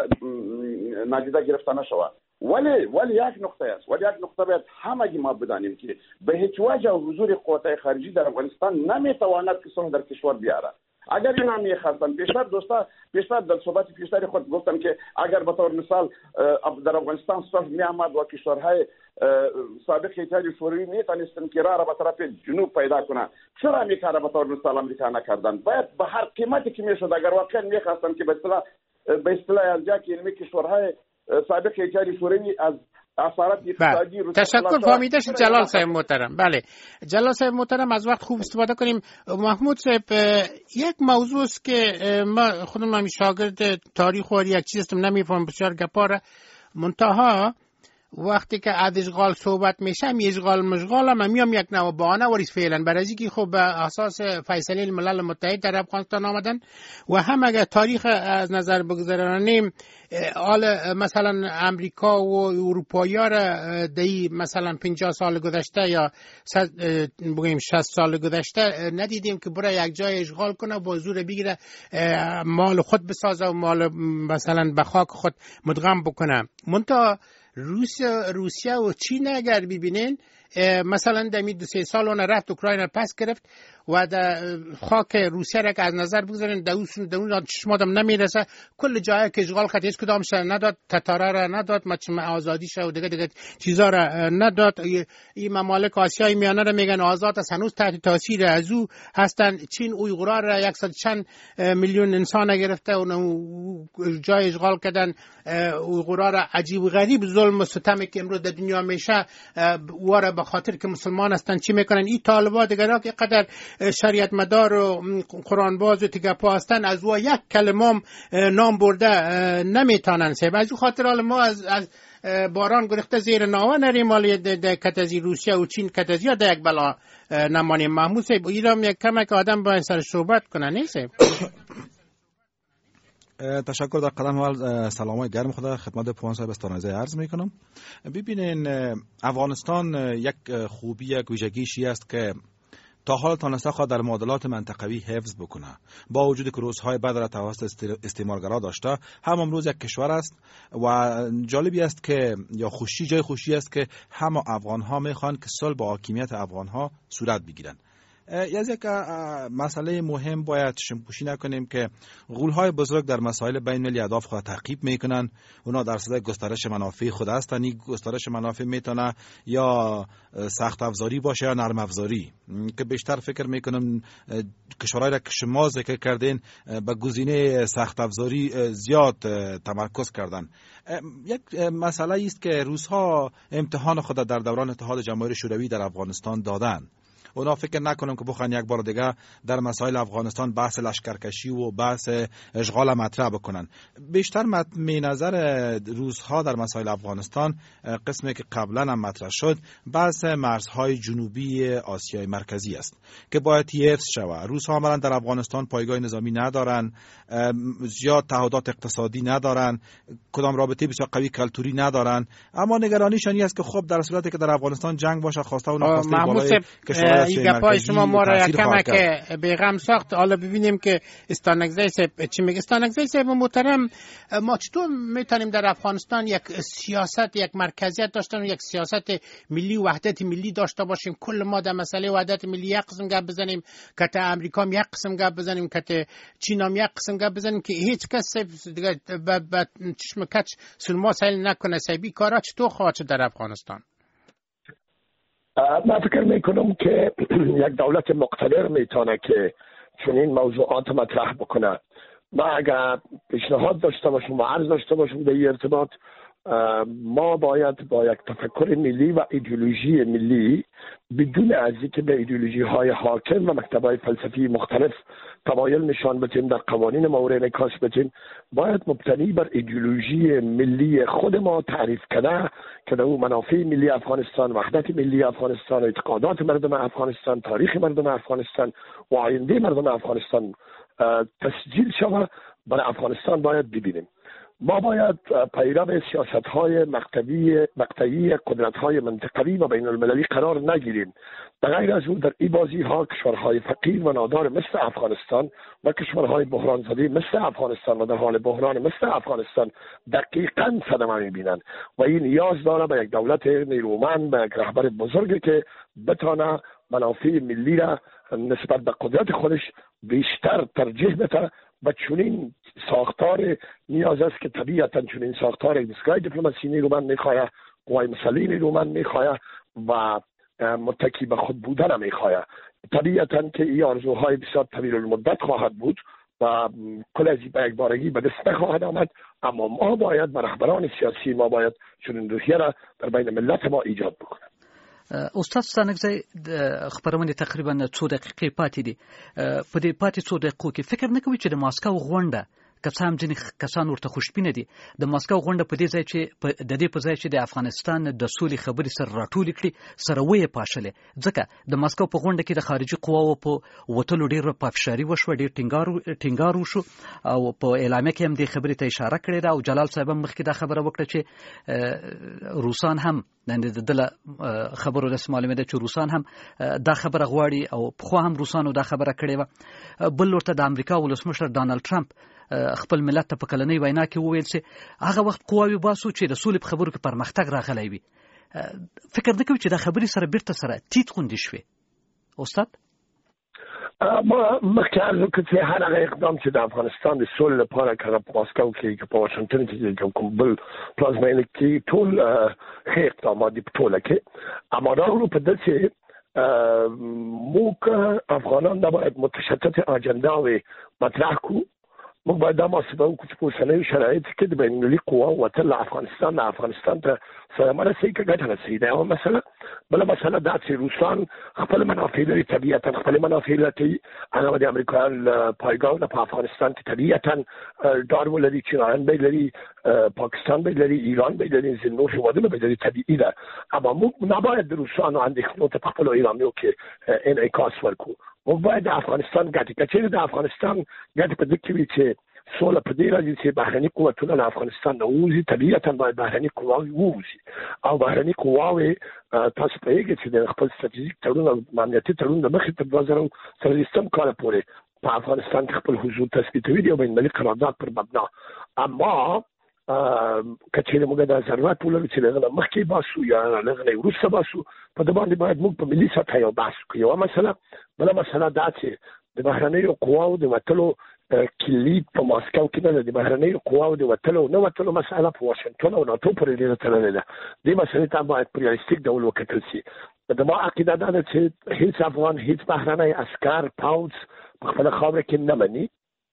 نادیده گرفته نشود. ولی ولی یک نقطه است، ولی یک نقطه باید همگی ما بدانیم که به هیچ وجه حضور قوات خارجی در افغانستان نمیتواند که صلح در کشور بیاره. اگر اینا میخواستن، پیشتر دوستا پیشتر در صحبت پیشتر خود گفتم که اگر به طور مثال در افغانستان صلح میآمد و کشورهای سابق اتحاد شوروی میتونستن که راه را به طرف جنوب پیدا کنند، چرا میکرد به طور مثال امریکا نکردن؟ باید به هر قیمتی که میشد اگر واقعا میخواستن که به اصطلاح به اصطلاح از جای علمی کشورهای سابق اتحاد شوروی از اثرات اقتصادی بله. تشکر فهمیده شد جلال صاحب محترم. بله جلال صاحب محترم، از وقت خوب استفاده کنیم. محمود صاحب، یک موضوع است که ما خودم هم شاگرد تاریخ و یک چیز هستم، نمیفهم بسیار گپاره، منتها وقتی که از اشغال صحبت میشه می اشغال مشغال هم میام یک نوع بهانه وریس فعلا، برای اینکه خب به اساس فیصله ملل متحد در افغانستان آمدن و هم اگر تاریخ از نظر بگذاریم حال مثلا امریکا و اروپایی‌ها را دی مثلا پنجاه سال گذشته یا بگیم شصت سال گذشته ندیدیم که برای یک جای اشغال کنه و زور بگیره مال خود بسازه و مال مثلا به خاک خود مدغم بکنه. منتها روسیه روسیه و چین اگر ببینین مثلا در دو سه سال اون رفت اوکراین پس گرفت و در خاک روسیه را که از نظر بگذارین در اون چشم آدم نمیرسه، کل جایی که اشغال کرد هیچ کدام شر نداد، تتاره را نداد، مچم آزادی شد و دیگه دیگه چیزا را نداد. این ممالک آسیای میانه را میگن آزاد است، هنوز تحت تاثیر از او هستن. چین اویغورا را یکصد چند میلیون انسان گرفته و جای اشغال کردن. اویغورا را عجیب و غریب ظلم و ستمی که امروز در دنیا میشه واره به خاطر که مسلمان هستن چی میکنن. این طالبا دیگه که قدر شریعت مدار و قرآن باز و تگپا هستن از او یک کلمه نام برده نمیتونن سیب. از او خاطر حال ما از, از باران گرفته زیر ناوه نریم، مالی ده کتازی روسیه و چین کتازی ها ده یک بلا نمانیم. محمود سیب ایرام یک کمک آدم باید سر صحبت کنن نیست سیب؟ تشکر. در قدم اول سلامای گرم خدا خدمت پوان صاحب استانایزه عرض میکنم. ببینین افغانستان یک خوبی یک ویژگیشی است که تا حال تانسته خود در معادلات منطقوی حفظ بکنه، با وجودی که روزهای بعد را توسط استعمارگرا داشته، هم امروز یک کشور است و جالبی است که یا خوشی جای خوشی است که همه افغان ها میخوان که صلح با حاکمیت افغان ها صورت بگیرن. از یک مسئله مهم باید شمپوشی نکنیم که غول‌های بزرگ در مسائل بین المللی اهداف خود تحقیق میکنن. اونا در صدد گسترش منافع خود هستن. این گسترش منافع میتونه یا سخت افزاری باشه یا نرم افزاری، که بیشتر فکر میکنم کشورهایی را که شما ذکر کردین به گزینه سخت افزاری زیاد تمرکز کردن. یک مسئله است که روس‌ها امتحان خود در دوران اتحاد جماهیر شوروی در افغانستان دادن. اونا فکر نکنم که بخوان یک بار دیگه در مسائل افغانستان بحث لشکرکشی و بحث اشغال مطرح بکنن. بیشتر می نظر روس‌ها در مسائل افغانستان قسمی که قبلا هم مطرح شد بحث مرزهای جنوبی آسیای مرکزی است که باید حفظ شود. روس‌ها عملاً در افغانستان پایگاه نظامی ندارن، زیاد تعهدات اقتصادی ندارن، کدام رابطه بسیار قوی کلتوری ندارن، اما نگرانیشان این است که خب در صورتی که در افغانستان جنگ باشه خواسته و ناخواسته بالای کشور این گپای شما ما را یکم که بیغم ساخت. حالا ببینیم که استانگزی صاحب چی میگه. استانگزی صاحب محترم، ما چطور میتونیم در افغانستان یک سیاست، یک مرکزیت داشتن و یک سیاست ملی، وحدت ملی داشته باشیم؟ کل ما در مسئله وحدت ملی یک قسم گپ بزنیم، که تا امریکا هم یک قسم گپ بزنیم، که تا چین هم یک قسم گپ بزنیم، که هیچ کس دیگه به چشم کچ سلما سیل نکنه. سیبی کارا چطور خواهد شد در افغانستان؟ من فکر میکنم که یک دولت مقتدر میتونه که چون این موضوعات مطرح بکنه. ما اگر پیشنهاد داشته باشم و عرض داشته باشم در این ارتباط، ما باید با یک تفکر ملی و ایدئولوژی ملی بدون از اینکه به ایدئولوژی های حاکم و مکتب های فلسفی مختلف تمایل نشان بدیم، در قوانین مورد انعکاس بدیم، باید مبتنی بر ایدئولوژی ملی خود ما تعریف کنه که در اون منافع ملی افغانستان، وحدت ملی افغانستان، اعتقادات مردم افغانستان، تاریخ مردم افغانستان و آینده مردم افغانستان تسجیل شود. برای افغانستان باید ببینیم. ما باید پیرو سیاست‌های مقطعی مقطعی قدرت‌های منطقوی و بین المللی قرار نگیریم. به غیر از اون در این بازی‌ها کشورهای فقیر و نادار مثل افغانستان و کشورهای بحران زده مثل افغانستان و در حال بحران مثل افغانستان دقیقاً صدمه می‌بینند و این نیاز داره به یک دولت نیرومند، به یک رهبر بزرگی که بتونه منافع ملی را نسبت به قدرت خودش بیشتر ترجیح بده. و چنین ساختار نیاز است که طبیعتا چنین ساختار دستگاه دیپلماسی نیرومند میخواه، قوای مسلحه نیرومند میخواه و متکی به خود بودن میخواه. طبیعتا که این آرزوهای بسیار طویل المدت خواهد بود و کل از به یک بارگی به دست نخواهد آمد، اما ما باید به رهبران سیاسی ما باید چنین روحیه را در بین ملت ما ایجاد بکنیم. استاد ستانکزی خبرونه تقریبا څو دقیقې پاتې دي. په دې پاتې څو دقیقو کې فکر نه کوي چې د ماسکو غونډه که څه هم ځینې کسان ورته خوشبینه دي، د ماسکو غونډه په دې ځای چې د دې په ځای چې د افغانستان د سولې خبرې سره راټولې کړي سره وې پاشلې، ځکه د ماسکو په غونډه کې د خارجي قواو په وتلو ډېر پافشاري وشوه، ډېر ټینګار ټینګار وشو او په اعلامیه کې هم دې خبرې ته اشاره کړې ده او جلال صاحب هم مخکې دا خبره وکړه چې روسان هم د دله خبرو رسم معلومه ده چې روسان هم دا خبره غواړي او پخوا هم روسانو دا خبره کړې وه. بل ورته د امریکا ولسمشر ډانلډ ټرمپ خپل ملت ته په کلنۍ وینا کې وویل چې هغه وخت قواوې باسو چې د سولې په خبرو کې پرمختګ راغلی وي. فکر نه کوي چې دا خبرې سره بیرته سره تیت غونډې شوې استاد؟ ما مخکې عرض وکړ چې هر هغه اقدام چې د افغانستان د سولې لپاره که په ماسکو کې که په واشنګټن کې که کوم بل پلازمینه کې ټول ښه اقدامات دي په ټوله کې، اما راغلو په داسې موږ افغانان دا باید متشدد اجنډاوې مطرح کړو. موږ باید دا محاسبه وکړو چې په اوسنیو شرایطو کې د بین المللي قواو وتل له افغانستان نه افغانستان ته سره مرسي که ګټه رسوي، دا یوه مسله. بله مسله دا چې روسان خپل منافع لري، طبیعتا خپل منافع لري، هغه د امریکایانو له پایګاو نه په افغانستان کې طبیعتا ډار ولري، چینایان به لري، پاکستان به لري، ایران به لري، ځینې نور هېوادونه به لري، طبیعي ده. اما موږ نباید د روسانو اندېښنو ته په خپلو اعلامیو کې انعکاس ورکړو. موږ باید د افغانستان ګټې که چېرې د افغانستان ګټې په دې کې وي چې سوله په دې راځي چې بهرني قوتونه له افغانستان نه ووځي، طبیعتا باید بهرني قواوې ووځي او بهرني قواوې تاسو پوهېږئ چې د خپل ستراتیژیک تړون او امنیتي تړون د مخې تر دوه زره څلوېښتم کاله پورې په افغانستان کې خپل حضور تثبیتوي دي او بین المللي قرارداد پر مبنا. اما که چېرې موږ دا ضرورت ولرو چې له هغه نه مخکې باسو یا له هغه نه وروسته باسو، په دې باندې باید موږ په ملي سطحه یو بحث وکړو. یوه مسله. بله مسله دا چې د بهرنیو قواو د وتلو کلید په ماسکو کې نه ده، د بهرنیو قواو د وتلو او نه وتلو مسله په واشنګټن او ناټو پورې ډېره تړلې ده. دې مسلې ته باید په ریالستیک ډول وکتل شي. زما عقیده دا ده چې هیڅ افغان هیڅ بهرنی عسکر پوځ په خپله خاوره کې نه مني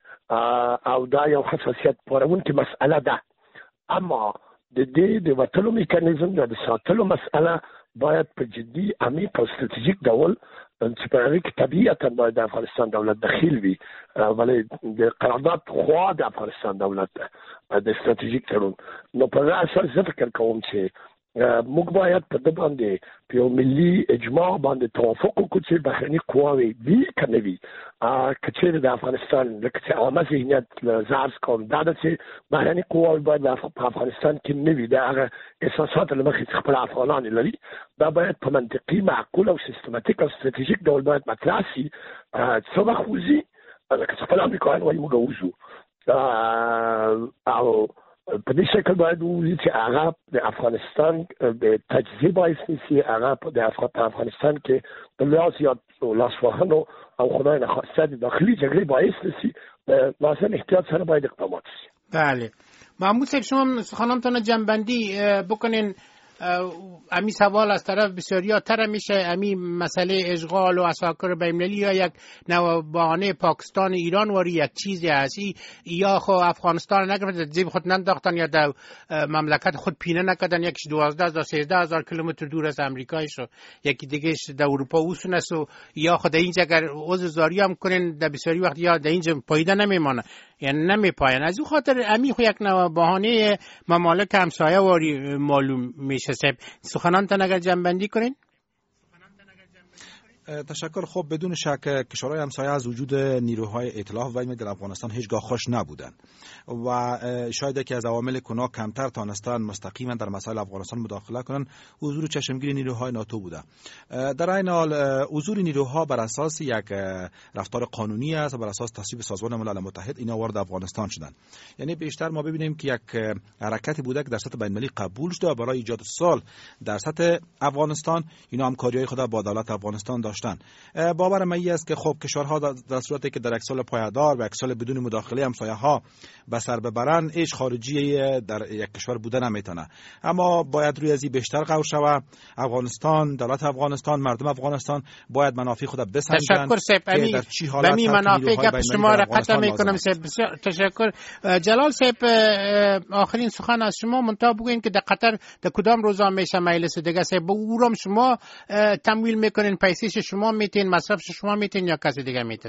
او دا یو حساسیت پارونکې مسئله ده. اما د دې د وتلو میکانیزم یا د ساتلو مسئله باید په جدي عمیق او ستراتیژیک ډول چې په هغې کې طبیعتا باید د افغانستان دولت دخیل وي، ولې د قرارداد خوا د افغانستان دولت د ستراتیژیک تړون. نو په دې اساس زه فکر کوم چې موږ باید په دې باندې په یو ملي اجماع باندې توافق وکړو چې بهرني قواوې وي که نه وي. که چېرې د افغانستان لکه چې عامه ذهنیت زه عرض کوم دا ده چې بهرني قواوې باید په افغانستان کې نه وي، د هغه احساساتو له مخې چې خپل افغانان لري، دا باید په منطقي معقول او سیستماتیک او ستراتیژیک ډول باید مطرح شي. څه وخت وځي لکه چې خپل امریکایان وایي موږ وځو او په دې شکل باید وځي چې هغه د افغانستان د تجزیه باعث نشي، هغه د افغانستان کې د لاس یا لاسوهنو او خدای نخواسته د داخلي جګړې باعث نشي. لازم احتیاط سره باید اقدامات شي. بله محمود صاحب شما سخنانتان جنبندی بکنین. امی سوال از طرف بسیاریا تر میشه، امی مسئله اشغال و اساکر بین‌المللی یا یک نوع بهانه پاکستان ایران واری یک چیزی هستی یا خو افغانستان نگرفت زیب خود ننداختن یا در مملکت خود پینه نکردن، یکیش دوازده هزار سیزده هزار کیلومتر دور از امریکای شو، یکی دیگهش در اروپا وسونست و یا خود اینجا اگر عضو زاری هم کنین در بسیاری وقت یا در اینجا پایده نمیمانه یعنی نمیپاین. از او خاطر امی خو یک نوع بهانه ممالک همسایه واری معلوم میشه. صاحب سخنانتان اگر جنبندی کنین. تشکر. خب بدون شک کشورهای همسایه از وجود نیروهای ائتلاف و ایمنی در افغانستان هیچگاه خوش نبودند و شاید که از عوامل کنا کمتر توانستند مستقیما در مسائل افغانستان مداخله کنند حضور چشمگیر نیروهای ناتو بوده. در این حال حضور نیروها بر اساس یک رفتار قانونی است و بر اساس تصویب سازمان ملل متحد اینا وارد افغانستان شدند. یعنی بیشتر ما ببینیم که یک حرکتی بوده که در سطح بین‌المللی قبول شده و برای ایجاد صلح در سطح افغانستان اینا همکاری‌های خود با دولت افغانستان داشتند. باور من است که خب کشورها در صورتی که در یک سال پایدار و یک سال بدون مداخله همسایه‌ها به سر ببرند هیچ خارجی در یک کشور بوده نمیتونه، اما باید روی ازی بیشتر غور شود. افغانستان، دولت افغانستان، مردم افغانستان باید منافع خود بسنجند. تشکر صاحب. امی در چی حالت امی منافع که شما را قطع میکنم صاحب. بسیار تشکر. جلال صاحب آخرین سخن از شما منتها بگوین که در قطر در کدام روزا میشه مجلس دیگه صاحب او را شما تمویل میکنین، پیسش شما میتین، مصرفش شما میتین یا کسی دیگه میتین؟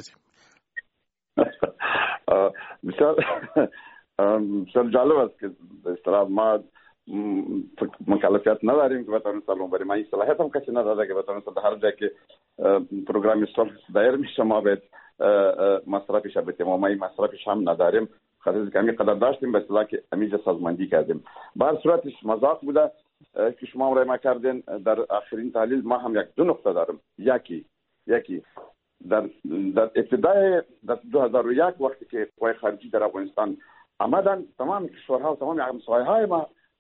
بسیار بسیار جالب است که به اصطلاح ما مکلفیت نداریم که بتوانیم سلام بریم. این صلاحیت هم کسی نداره که بتوانیم در هر جایی که پروگرام صلح دایر میشه ما باید مصرفش بتیم و ما این مصرفش هم نداریم. خاطر که همین قدر داشتیم به اصطلاح که همینجا سازماندهی کردیم. به هر صورتش مذاق بوده که شما رای ما کردین. در آخرین تحلیل ما هم یک دو نقطه دارم. یکی یکی در در ابتدای در دو هزار و یک وقتی که قوای خارجی در افغانستان آمدن، تمام کشورها و تمام همسایه‌های ما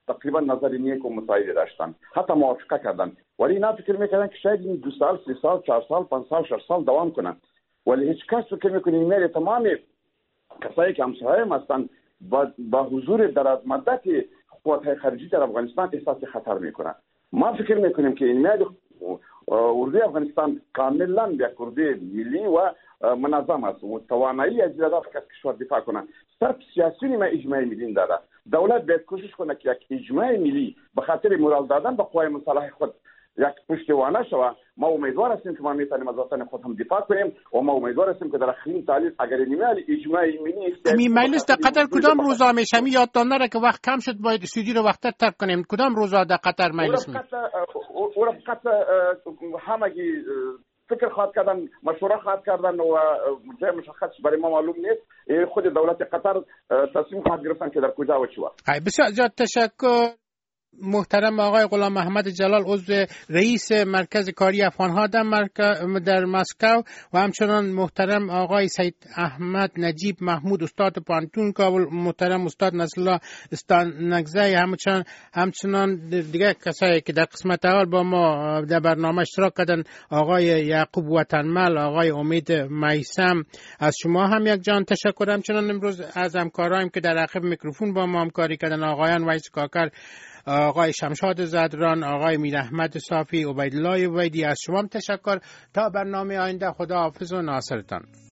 تقریبا نظر نیک و متعادل داشتن، حتی موافقه کردن، ولی اینا فکر میکردن که شاید این دو سال سه سال چهار سال پنج سال شش سال دوام کنه، ولی هیچ کس فکر میکنه میره تمام کسایی که همسایه هستند با, با حضور دراز مدت قوات خارجی در افغانستان احساس خطر میکنه. ما فکر میکنیم که این میاد اردوی افغانستان کاملا یک اردوی ملی و منظم است و توانایی از کشور دفاع کنه. صرف سیاسی ما اجماع ملی داره. دولت باید کوشش کنه که یک اجماع ملی به خاطر مورال دادن به قوای مسلح خود یک پشتوانه شوه. ما امیدوار هستیم که ما میتونیم از وطن خود هم دفاع کنیم و ما امیدوار هستیم که در اخرین تاریخ اگر نیمال اجماع ملی است. می مجلس در قطر کدام روزا میشه؟ می یادتان نره که وقت کم شد باید استودیو رو وقت تر کنیم. کدام روزا در قطر مجلس می؟ او قطر همگی فکر خواهد کردن، مشوره خواهد کردن و جای مشخص برای ما معلوم نیست. خود دولت قطر تصمیم خواهد گرفتن که در کجا و چی وقت. بسیار زیاد تشکر محترم آقای غلام محمد جلال، عضو رئیس مرکز کاری افغانها در, در مسکو، و همچنان محترم آقای سید احمد نجیب محمود استاد پانتون کابل، محترم استاد نصرالله استانگزی، همچنان همچنان دیگه کسایی که در قسمت اول با ما در برنامه اشتراک کردن، آقای یعقوب وطنمل، آقای امید میثم. از شما هم یک جان تشکر. همچنان امروز از همکارایم که در عقب میکروفون با ما همکاری کردن، آقایان ویس کاکر، آقای شمشاد زدران، آقای میر احمد صافی، عبیدالله عبیدی. از شما تشکر. تا برنامه آینده، خدا حافظ و ناصرتان.